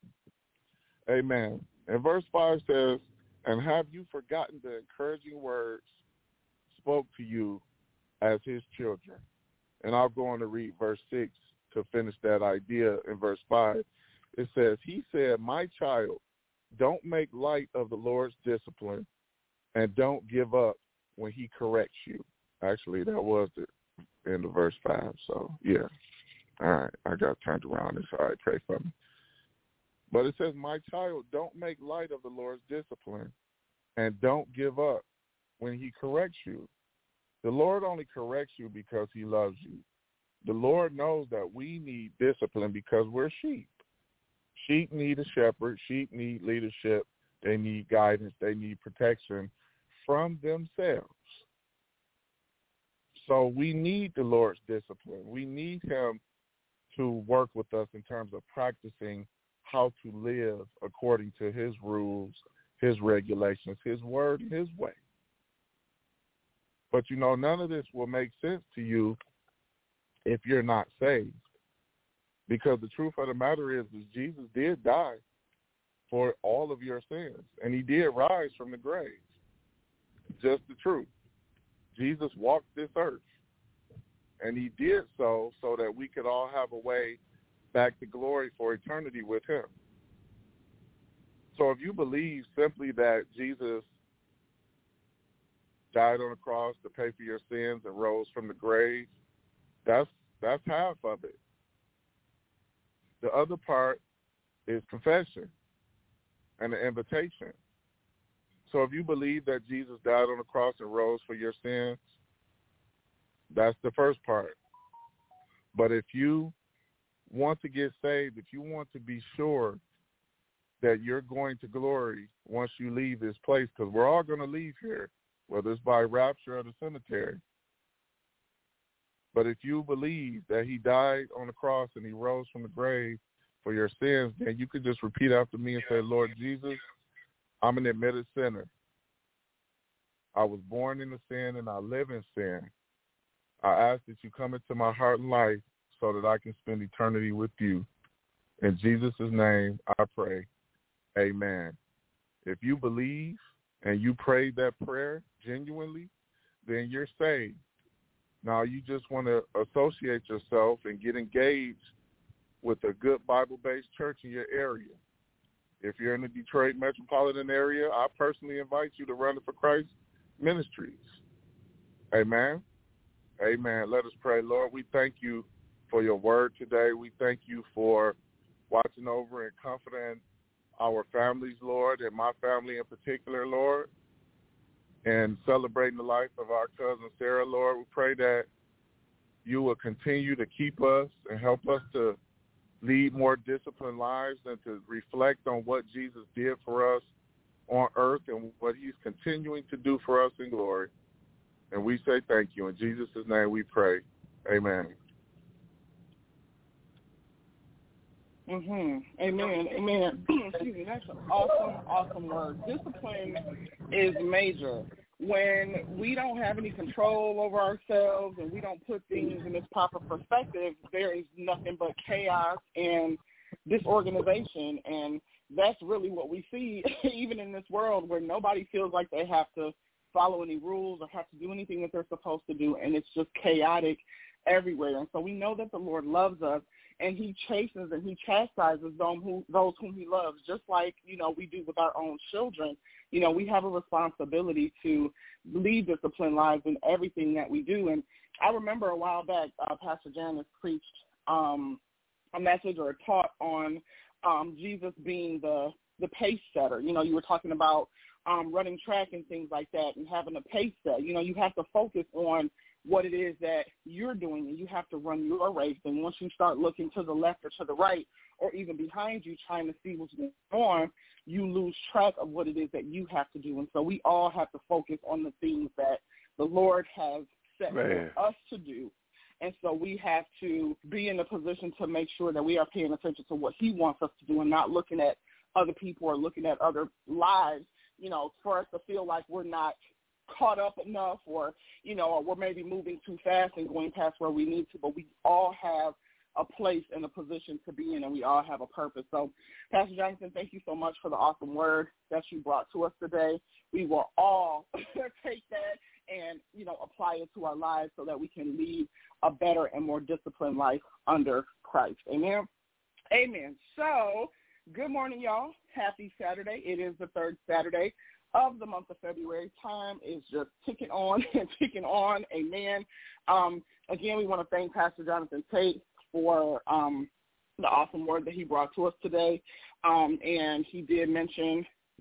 Amen. And verse 5 says, and have you forgotten the encouraging words spoke to you as his children? And I'll go on to read verse 6 to finish that idea in verse 5. It says, he said, my child, don't make light of the Lord's discipline and don't give up when he corrects you. Actually, that was the end of verse 5. So, yeah. All right. I got turned around. It's all right. Pray for me. But it says, my child, don't make light of the Lord's discipline and don't give up when he corrects you. The Lord only corrects you because he loves you. The Lord knows that we need discipline because we're sheep. Sheep need a shepherd. Sheep need leadership. They need guidance. They need protection from themselves. So we need the Lord's discipline. We need him to work with us in terms of practicing how to live according to his rules, his regulations, his word, his way. But, none of this will make sense to you if you're not saved. Because the truth of the matter is Jesus did die for all of your sins, and he did rise from the grave. Just the truth. Jesus walked this earth, and he did so that we could all have a way back to glory for eternity with him. So if you believe simply that Jesus died on the cross to pay for your sins and rose from the grave, that's half of it. The other part is confession and the invitation. So if you believe that Jesus died on the cross and rose for your sins, that's the first part. But if you want to get saved, if you want to be sure that you're going to glory once you leave this place, because we're all going to leave here, whether it's by rapture or the cemetery. But if you believe that he died on the cross and he rose from the grave for your sins, then you could just repeat after me and say, Lord Jesus, I'm an admitted sinner. I was born into sin and I live in sin. I ask that you come into my heart and life so that I can spend eternity with you. In Jesus' name I pray. Amen. If you believe and you prayed that prayer genuinely, then you're saved. Now you just want to associate yourself and get engaged with a good Bible-based church in your area. If you're in the Detroit metropolitan area, I personally invite you to Run It for Christ Ministries. Amen. Amen. Let us pray. Lord, we thank you for your word today. We thank you for watching over and comforting our families, Lord, and my family in particular, Lord, and celebrating the life of our cousin Sarah, Lord. We pray that you will continue to keep us and help us to lead more disciplined lives and to reflect on what Jesus did for us on earth and what he's continuing to do for us in glory. And we say thank you. In Jesus' name we pray. Amen. Amen. Amen. Excuse me. That's an awesome word. Discipline is major. When we don't have any control over ourselves and we don't put things in its proper perspective, there is nothing but chaos and disorganization. And that's really what we see even in this world where nobody feels like they have to follow any rules or have to do anything that they're supposed to do, and it's just chaotic everywhere. And so we know that the Lord loves us, and he chastens and he chastises those whom he loves, just like, we do with our own children. We have a responsibility to lead disciplined lives in everything that we do. And I remember a while back, Pastor Janice preached a message or a talk on Jesus being the pace setter. You were talking about running track and things like that and having a pace set. You have to focus on what it is that you're doing, and you have to run your race. And once you start looking to the left or to the right or even behind you trying to see what's going on, you lose track of what it is that you have to do. And so we all have to focus on the things that the Lord has set for us to do. And so we have to be in a position to make sure that we are paying attention to what he wants us to do and not looking at other people or looking at other lives, for us to feel like we're not caught up enough or we're maybe moving too fast and going past where we need to. But we all have a place and a position to be in, and we all have a purpose. So, Pastor Johnson, thank you so much for the awesome word that you brought to us today. We will all take that and, apply it to our lives so that we can lead a better and more disciplined life under Christ. Amen. Amen. So, good morning, y'all. Happy Saturday. It is the third Saturday of the month of February. Time is just ticking on and ticking on. Amen. Again, we want to thank Pastor Jonathan Tate for the awesome word that he brought to us today. And he did mention,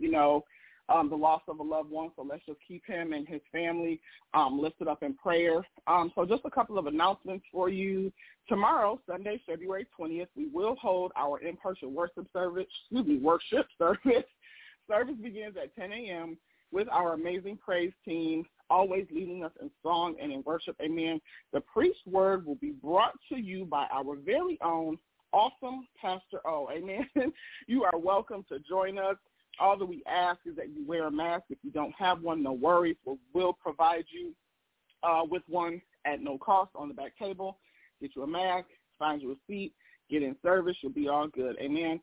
the loss of a loved one. So let's just keep him and his family lifted up in prayer. So just a couple of announcements for you. Tomorrow, Sunday, February 20th, we will hold our in-person worship service. Service begins at 10 a.m. with our amazing praise team always leading us in song and in worship. Amen. The preached word will be brought to you by our very own awesome Pastor O. Amen. You are welcome to join us. All that we ask is that you wear a mask. If you don't have one, no worries. We'll provide you with one at no cost on the back table. Get you a mask, find you a seat, get in service. You'll be all good. Amen.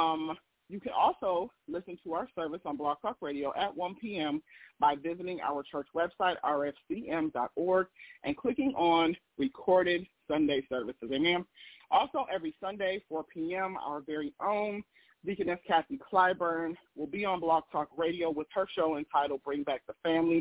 You can also listen to our service on Blog Talk Radio at 1 p.m. by visiting our church website, rfcm.org, and clicking on Recorded Sunday Services. Amen. Also, every Sunday, 4 p.m., our very own Deaconess Kathy Clyburn will be on Blog Talk Radio with her show entitled Bring Back the Family.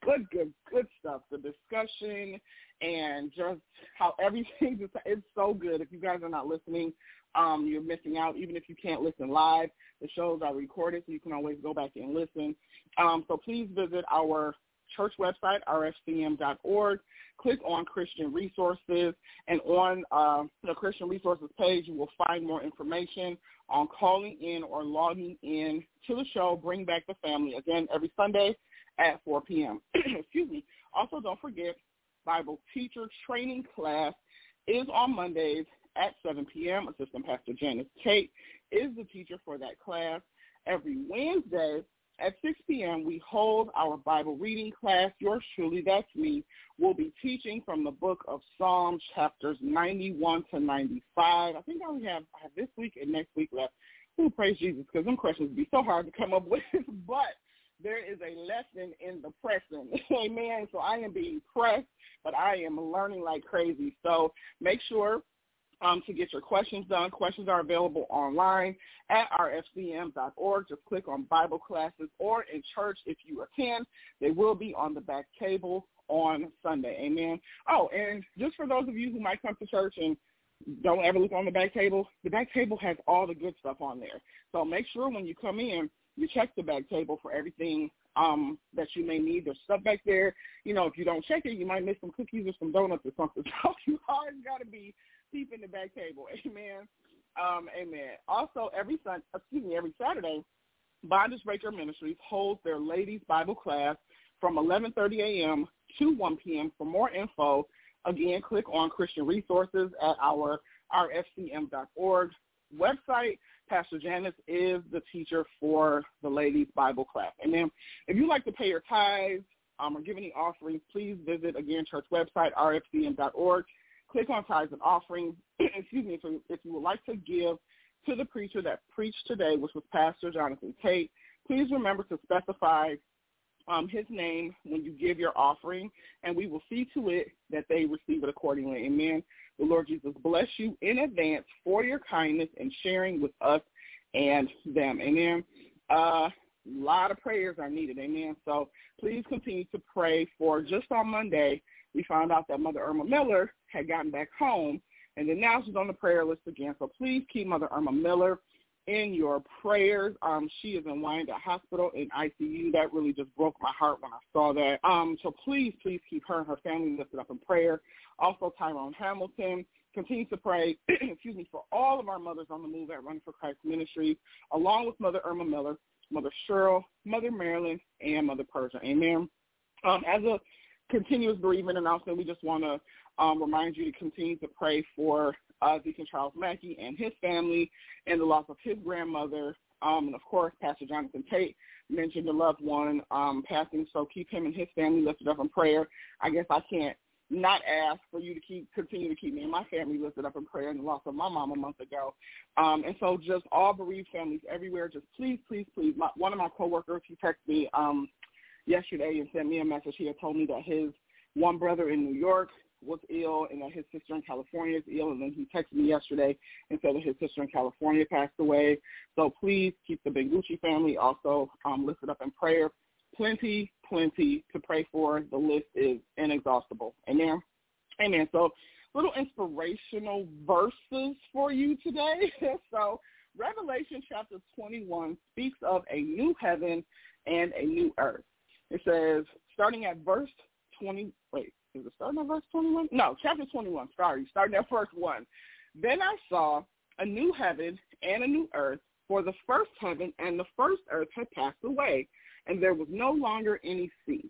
Good stuff. The discussion and just how everything is so good. If you guys are not listening, you're missing out. Even if you can't listen live, the shows are recorded, so you can always go back and listen. So please visit our church website, rfcm.org. Click on Christian Resources, and on the Christian Resources page, you will find more information on calling in or logging in to the show, Bring Back the Family, again, every Sunday at 4 p.m. Excuse me. Also, don't forget, Bible teacher training class is on Mondays at 7 p.m. Assistant Pastor Janice Tate is the teacher for that class. Every Wednesday at 6 p.m., we hold our Bible reading class. Yours truly, that's me, will be teaching from the book of Psalms, chapters 91 to 95. I think I have this week and next week left. Ooh, praise Jesus, because them questions would be so hard to come up with. But there is a lesson in the pressing. Amen. So I am being pressed, but I am learning like crazy. So make sure to get your questions done. Questions are available online at rfcm.org. Just click on Bible classes, or in church if you attend. They will be on the back table on Sunday. Amen. Oh, and just for those of you who might come to church and don't ever look on the back table has all the good stuff on there. So make sure when you come in, you check the back table for everything that you may need. There's stuff back there. You know, if you don't check it, you might miss some cookies or some donuts or something. So you always got to be deep in the back table. Amen. Amen. Also, every Saturday, Bondage Breaker Ministries holds their ladies' Bible class from 11:30 a.m. to 1 p.m. For more info, again, click on Christian Resources at our rfcm.org website. Pastor Janice is the teacher for the ladies' Bible class. And then if you'd like to pay your tithes or give any offerings, please visit, again, church website, rfcm.org. Click on tithes and offerings. Excuse me, if you would like to give to the preacher that preached today, which was Pastor Jonathan Tate, please remember to specify his name when you give your offering, and we will see to it that they receive it accordingly. Amen. The Lord Jesus bless you in advance for your kindness and sharing with us and them. Amen. A lot of prayers are needed. Amen. So please continue to pray for. Just on Monday, we found out that Mother Irma Miller had gotten back home, and then now she's on the prayer list again. So please keep Mother Irma Miller in your prayers. She is in Wyandotte Hospital in ICU. That really just broke my heart when I saw that. So please keep her and her family lifted up in prayer. Also, Tyrone Hamilton, continue to pray, for all of our mothers on the move at Running for Christ Ministries, along with Mother Irma Miller, Mother Cheryl, Mother Marilyn, and Mother Persia. Amen. As a continuous bereavement announcement, we just want to remind you to continue to pray for Deacon Charles Mackey and his family and the loss of his grandmother. And, of course, Pastor Jonathan Tate mentioned a loved one passing, so keep him and his family lifted up in prayer. I guess I can't not ask for you to continue to keep me and my family lifted up in prayer in the loss of my mom a month ago. And so just all bereaved families everywhere, just please. One of my coworkers, he texted me yesterday and sent me a message. He had told me that his one brother in New York was ill and that his sister in California is ill, and then he texted me yesterday and said that his sister in California passed away. So please keep the Bengucci family also lifted up in prayer. Plenty to pray for. The list is inexhaustible. Amen. So little inspirational verses for you today. So Revelation chapter 21 speaks of a new heaven and a new earth. It says, starting at verse 20, wait, is it starting at verse 21? No, chapter 21, starting at verse 1. Then I saw a new heaven and a new earth, for the first heaven and the first earth had passed away, and there was no longer any sea.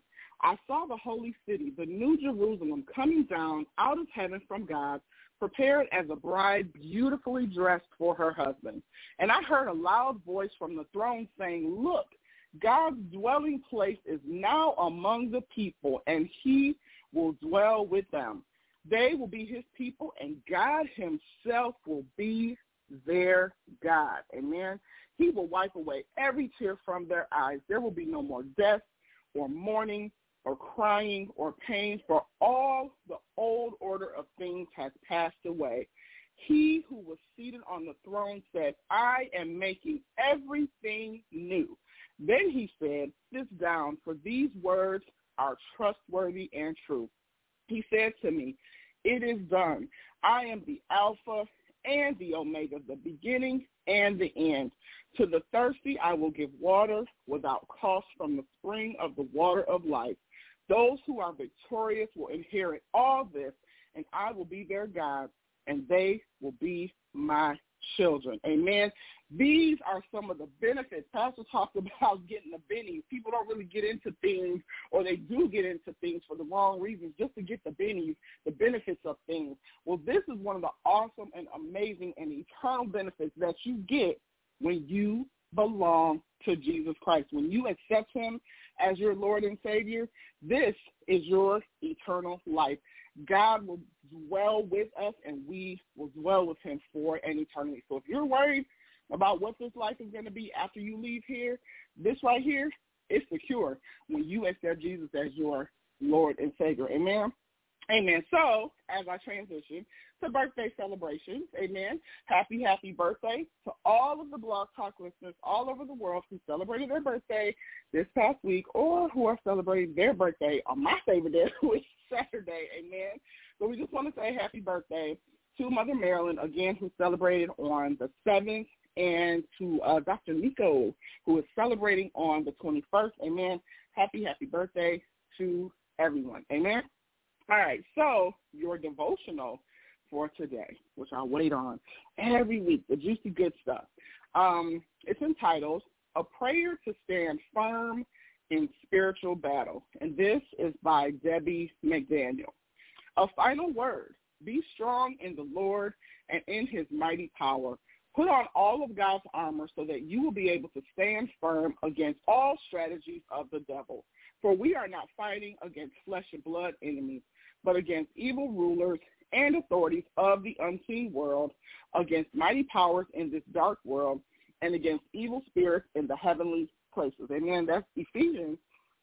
I saw the holy city, the new Jerusalem, coming down out of heaven from God, prepared as a bride beautifully dressed for her husband. And I heard a loud voice from the throne saying, look, God's dwelling place is now among the people, and he will dwell with them. They will be his people, and God himself will be their God. Amen. He will wipe away every tear from their eyes. There will be no more death or mourning or crying or pain, for all the old order of things has passed away. He who was seated on the throne said, I am making everything new. Then he said, sit down, for these words are trustworthy and true. He said to me, it is done. I am the Alpha and the Omega, the beginning and the end. To the thirsty I will give water without cost from the spring of the water of life. Those who are victorious will inherit all this, and I will be their God, and they will be my children. Amen. These are some of the benefits. Pastor talked about getting the bennies. People don't really get into things, or they do get into things for the wrong reasons, just to get the bennies, the benefits of things. Well, this is one of the awesome and amazing and eternal benefits that you get when you belong to Jesus Christ. When you accept him as your Lord and Savior, this is your eternal life. God will dwell with us, and we will dwell with him for an eternity. So if you're worried about what this life is going to be after you leave here, this right here is secure when you accept Jesus as your Lord and Savior. Amen. Amen. So as I transition to birthday celebrations, amen, happy birthday to all of the Blog Talk listeners all over the world who celebrated their birthday this past week, or who are celebrating their birthday on my favorite day, which is Saturday. Amen. So we just want to say happy birthday to Mother Marilyn, again, who celebrated on the 7th, and to Dr. Nico, who is celebrating on the 21st. Amen. Happy birthday to everyone. Amen. All right, so your devotional for today, which I wait on every week, the juicy good stuff. It's entitled, A Prayer to Stand Firm in Spiritual Battle, and this is by Debbie McDaniel. A final word, be strong in the Lord and in his mighty power. Put on all of God's armor so that you will be able to stand firm against all strategies of the devil. For we are not fighting against flesh and blood enemies, but against evil rulers and authorities of the unseen world, against mighty powers in this dark world, and against evil spirits in the heavenly places. Amen. That's Ephesians,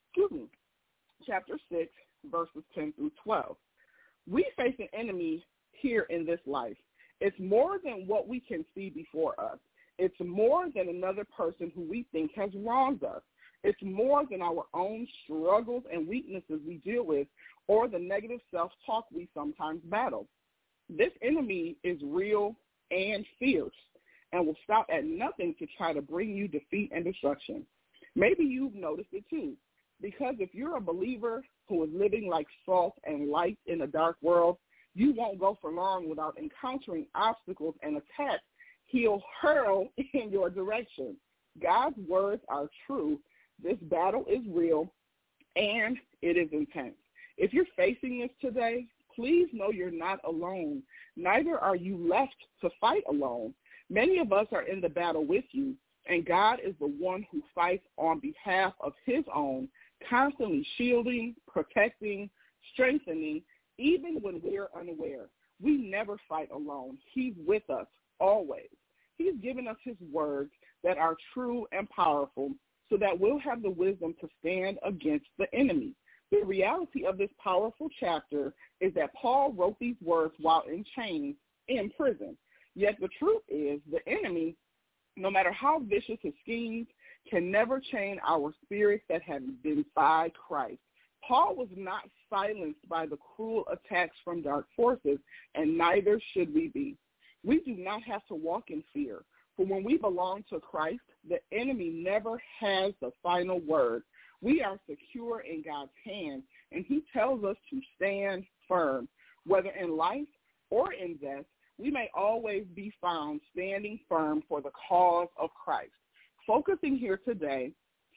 chapter 6, verses 10 through 12. We face an enemy here in this life. It's more than what we can see before us. It's more than another person who we think has wronged us. It's more than our own struggles and weaknesses we deal with, or the negative self-talk we sometimes battle. This enemy is real and fierce, and will stop at nothing to try to bring you defeat and destruction. Maybe you've noticed it too, because if you're a believer who is living like salt and light in a dark world, you won't go for long without encountering obstacles and attacks he'll hurl in your direction. God's words are true. This battle is real, and it is intense. If you're facing this today, please know you're not alone. Neither are you left to fight alone. Many of us are in the battle with you, and God is the one who fights on behalf of his own, constantly shielding, protecting, strengthening, even when we're unaware. We never fight alone. He's with us always. He's given us his words that are true and powerful, so that we'll have the wisdom to stand against the enemy. The reality of this powerful chapter is that Paul wrote these words while in chains in prison. Yet the truth is the enemy, no matter how vicious his schemes, can never chain our spirits that have been by Christ. Paul was not silenced by the cruel attacks from dark forces, and neither should we be. We do not have to walk in fear, for when we belong to Christ, the enemy never has the final word. We are secure in God's hand, and he tells us to stand firm. Whether in life or in death, we may always be found standing firm for the cause of Christ. Focusing here today,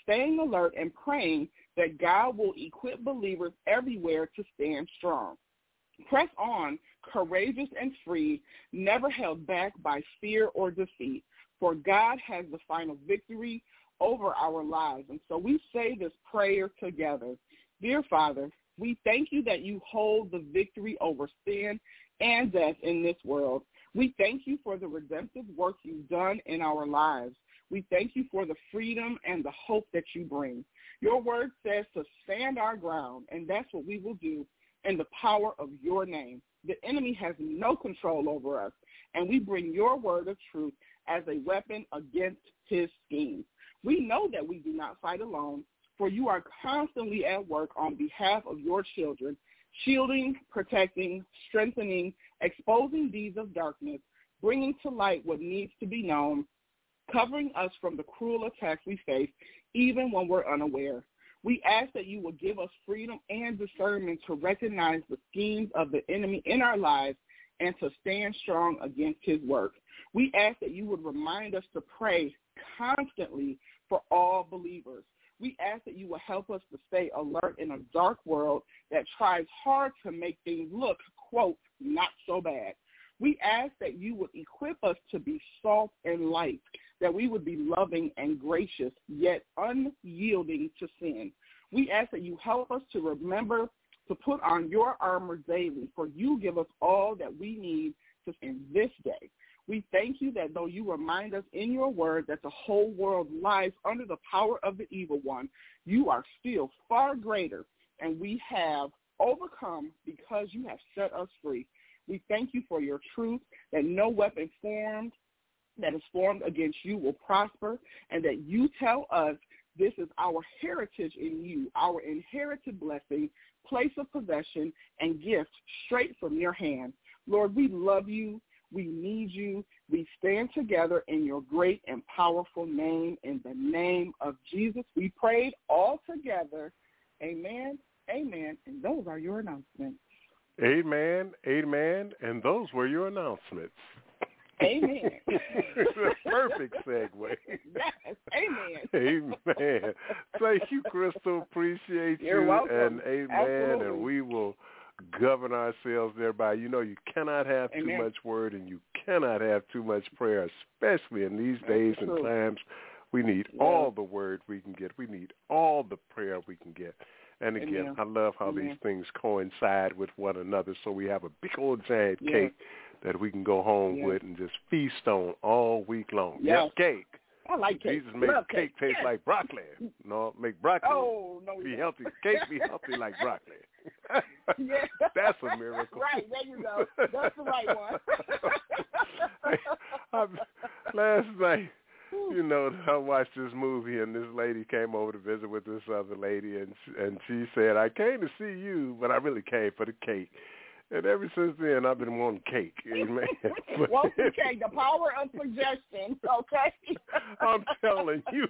staying alert and praying that God will equip believers everywhere to stand strong. Press on, courageous and free, never held back by fear or defeat, for God has the final victory over our lives. And so we say this prayer together. Dear Father, we thank you that you hold the victory over sin and death in this world. We thank you for the redemptive work you've done in our lives. We thank you for the freedom and the hope that you bring. Your word says to stand our ground, and that's what we will do in the power of your name. The enemy has no control over us, and we bring your word of truth as a weapon against his schemes. We know that we do not fight alone, for you are constantly at work on behalf of your children, shielding, protecting, strengthening, exposing deeds of darkness, bringing to light what needs to be known, covering us from the cruel attacks we face, even when we're unaware. We ask that you will give us freedom and discernment to recognize the schemes of the enemy in our lives and to stand strong against his work. We ask that you would remind us to pray constantly for all believers. We ask that you will help us to stay alert in a dark world that tries hard to make things look, quote, not so bad. We ask that you would equip us to be salt and light, that we would be loving and gracious, yet unyielding to sin. We ask that you help us to remember to put on your armor daily, for you give us all that we need to in this day. We thank you that though you remind us in your word that the whole world lies under the power of the evil one, you are still far greater, and we have overcome because you have set us free. We thank you for your truth, that no weapon that is formed against you will prosper, and that you tell us this is our heritage in you, our inherited blessing, place of possession, and gift straight from your hand. Lord, we love you. We need you. We stand together in your great and powerful name. In the name of Jesus, we prayed all together. Amen, amen, and those are your announcements. Amen, amen, and those were your announcements. Amen. Perfect segue. Yes, amen. Amen. Thank you, Crystal. Appreciate You're you. welcome. And amen. Absolutely. And we will govern ourselves thereby. You know, you cannot have too much word and you cannot have too much prayer, especially in these days and times. We need all the word we can get. We need all the prayer we can get. And again, I love how these things coincide with one another. So we have a big old giant cake that we can go home with and just feast on all week long. Yes. Yep, cake. I like cake. Jesus made cake taste like broccoli. No, make broccoli be healthy. Cake be healthy like broccoli. That's a miracle. Right, there you go. That's the right one. Last night, you know, I watched this movie, and this lady came over to visit with this other lady, and she said, I came to see you, but I really came for the cake. And ever since then, I've been wanting cake. Amen. Want the cake, the power of suggestion, okay? I'm telling you.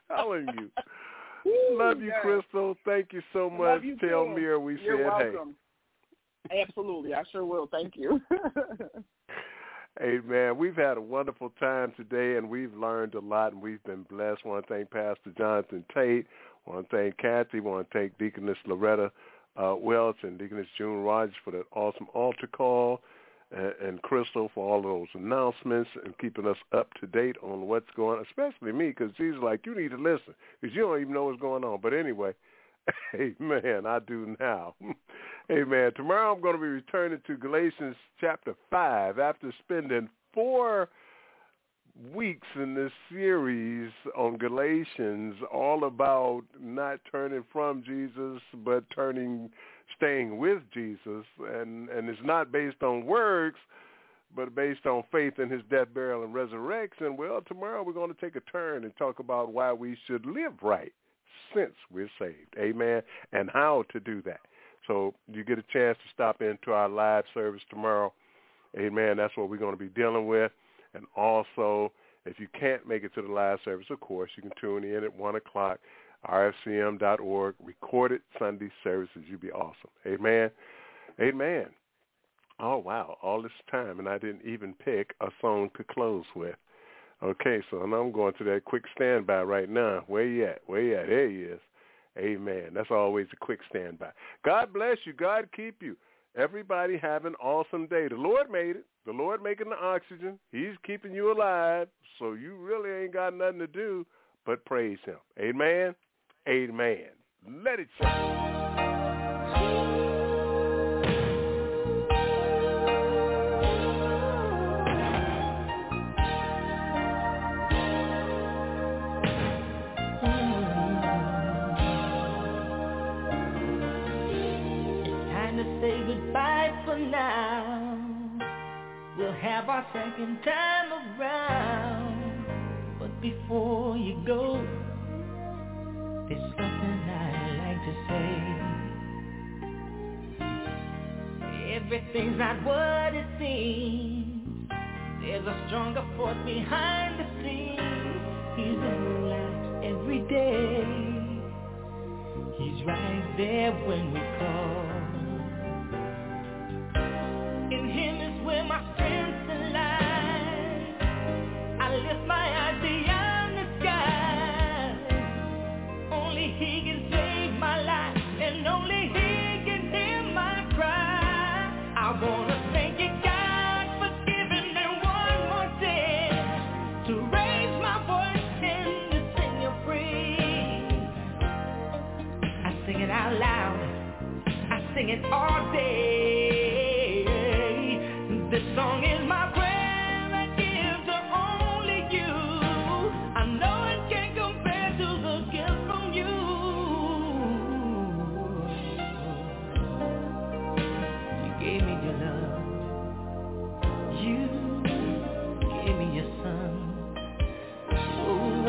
Love you, Crystal. Thank you so much. Love you Tell too. Mira we You're said welcome. Hey. Absolutely. I sure will. Thank you. Hey, man, we've had a wonderful time today, and we've learned a lot, and we've been blessed. I want to thank Pastor Jonathan Tate. I want to thank Kathy. I want to thank Deaconess Loretta Welch and Deaconess June Rogers for that awesome altar call, and Crystal for all of those announcements and keeping us up to date on what's going on, especially me, because she's like, you need to listen because you don't even know what's going on. But anyway, amen, I do now. Amen. Tomorrow I'm going to be returning to Galatians chapter 5 after spending 4 weeks in this series on Galatians, all about not turning from Jesus, but staying with Jesus. And it's not based on works, but based on faith in his death, burial, and resurrection. Well, tomorrow we're going to take a turn and talk about why we should live right since we're saved. Amen. And how to do that. So you get a chance to stop into our live service tomorrow. Amen. That's what we're going to be dealing with. And also, if you can't make it to the live service, of course, you can tune in at 1 o'clock, rfcm.org, recorded Sunday services. You'd be awesome. Amen. Amen. Oh, wow. All this time, and I didn't even pick a song to close with. Okay, so now I'm going to that quick standby right now. Where you at? Where you at? There he is. Amen. That's always a quick standby. God bless you. God keep you. Everybody have an awesome day. The Lord made it. The Lord making the oxygen. He's keeping you alive. So you really ain't got nothing to do but praise him. Amen. Amen. Let it shine. Say goodbye for now. We'll have our second time around. But before you go, there's something I'd like to say. Everything's not what it seems. There's a stronger force behind the scenes. He's the moonlight every day. He's right there when we call. In him is where my strength lies. I lift my eyes beyond the sky. Only he can save my life, and only he can hear my cry. I wanna thank you, God, for giving me one more chance to raise my voice and to sing your praise. I sing it out loud, I sing it all day. This song is my prayer I give to only you. I know it can't compare to the gift from you. You gave me your love. You gave me your son. Oh,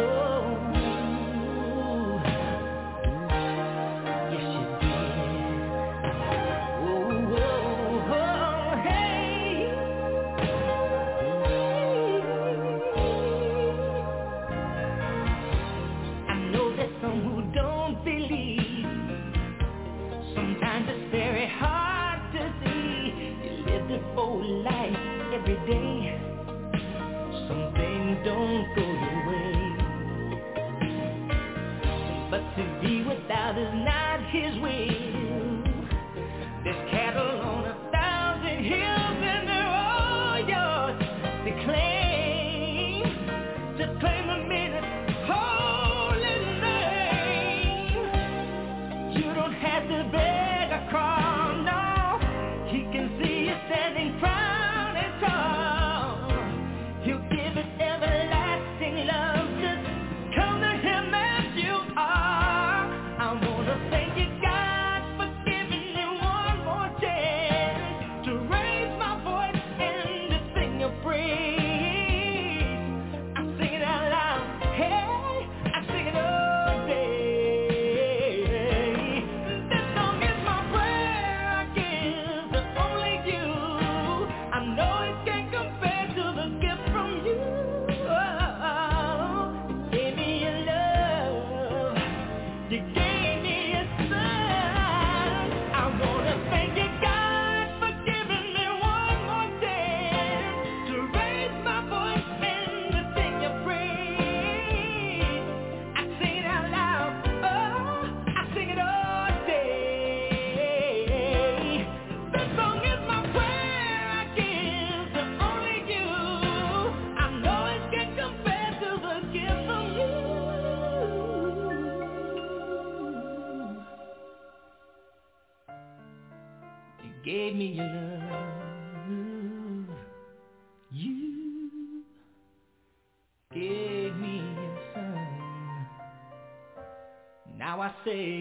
yes you did. Oh, hey. I know there's some who don't believe. Sometimes it's very hard to see. You live this old life every day. Some things don't go your way. But to be without is not his will. There's cattle on 1,000 hills and they're all yours to claim. Just claim a minute, holy name. You don't have to beg or crawl, no. He can see you standing proud and tall. He'll give it everlasting love. Just come to him as you are. I wanna thank you, God, for giving me one more chance to raise my voice and to sing your praise. I sing it out loud, hey, I sing it all day. This song is my prayer I give to only you. I know it can't compare to the gift from you. You gave me your love. You gave me your son. I wanna thank you, God, for giving me one more chance to raise my voice and to sing your praise. I sing it out loud, oh, I sing it all day. This song is my prayer I give to only you. I know it can't compare to the gift from you. You gave me your love. You gave me your son. Now I say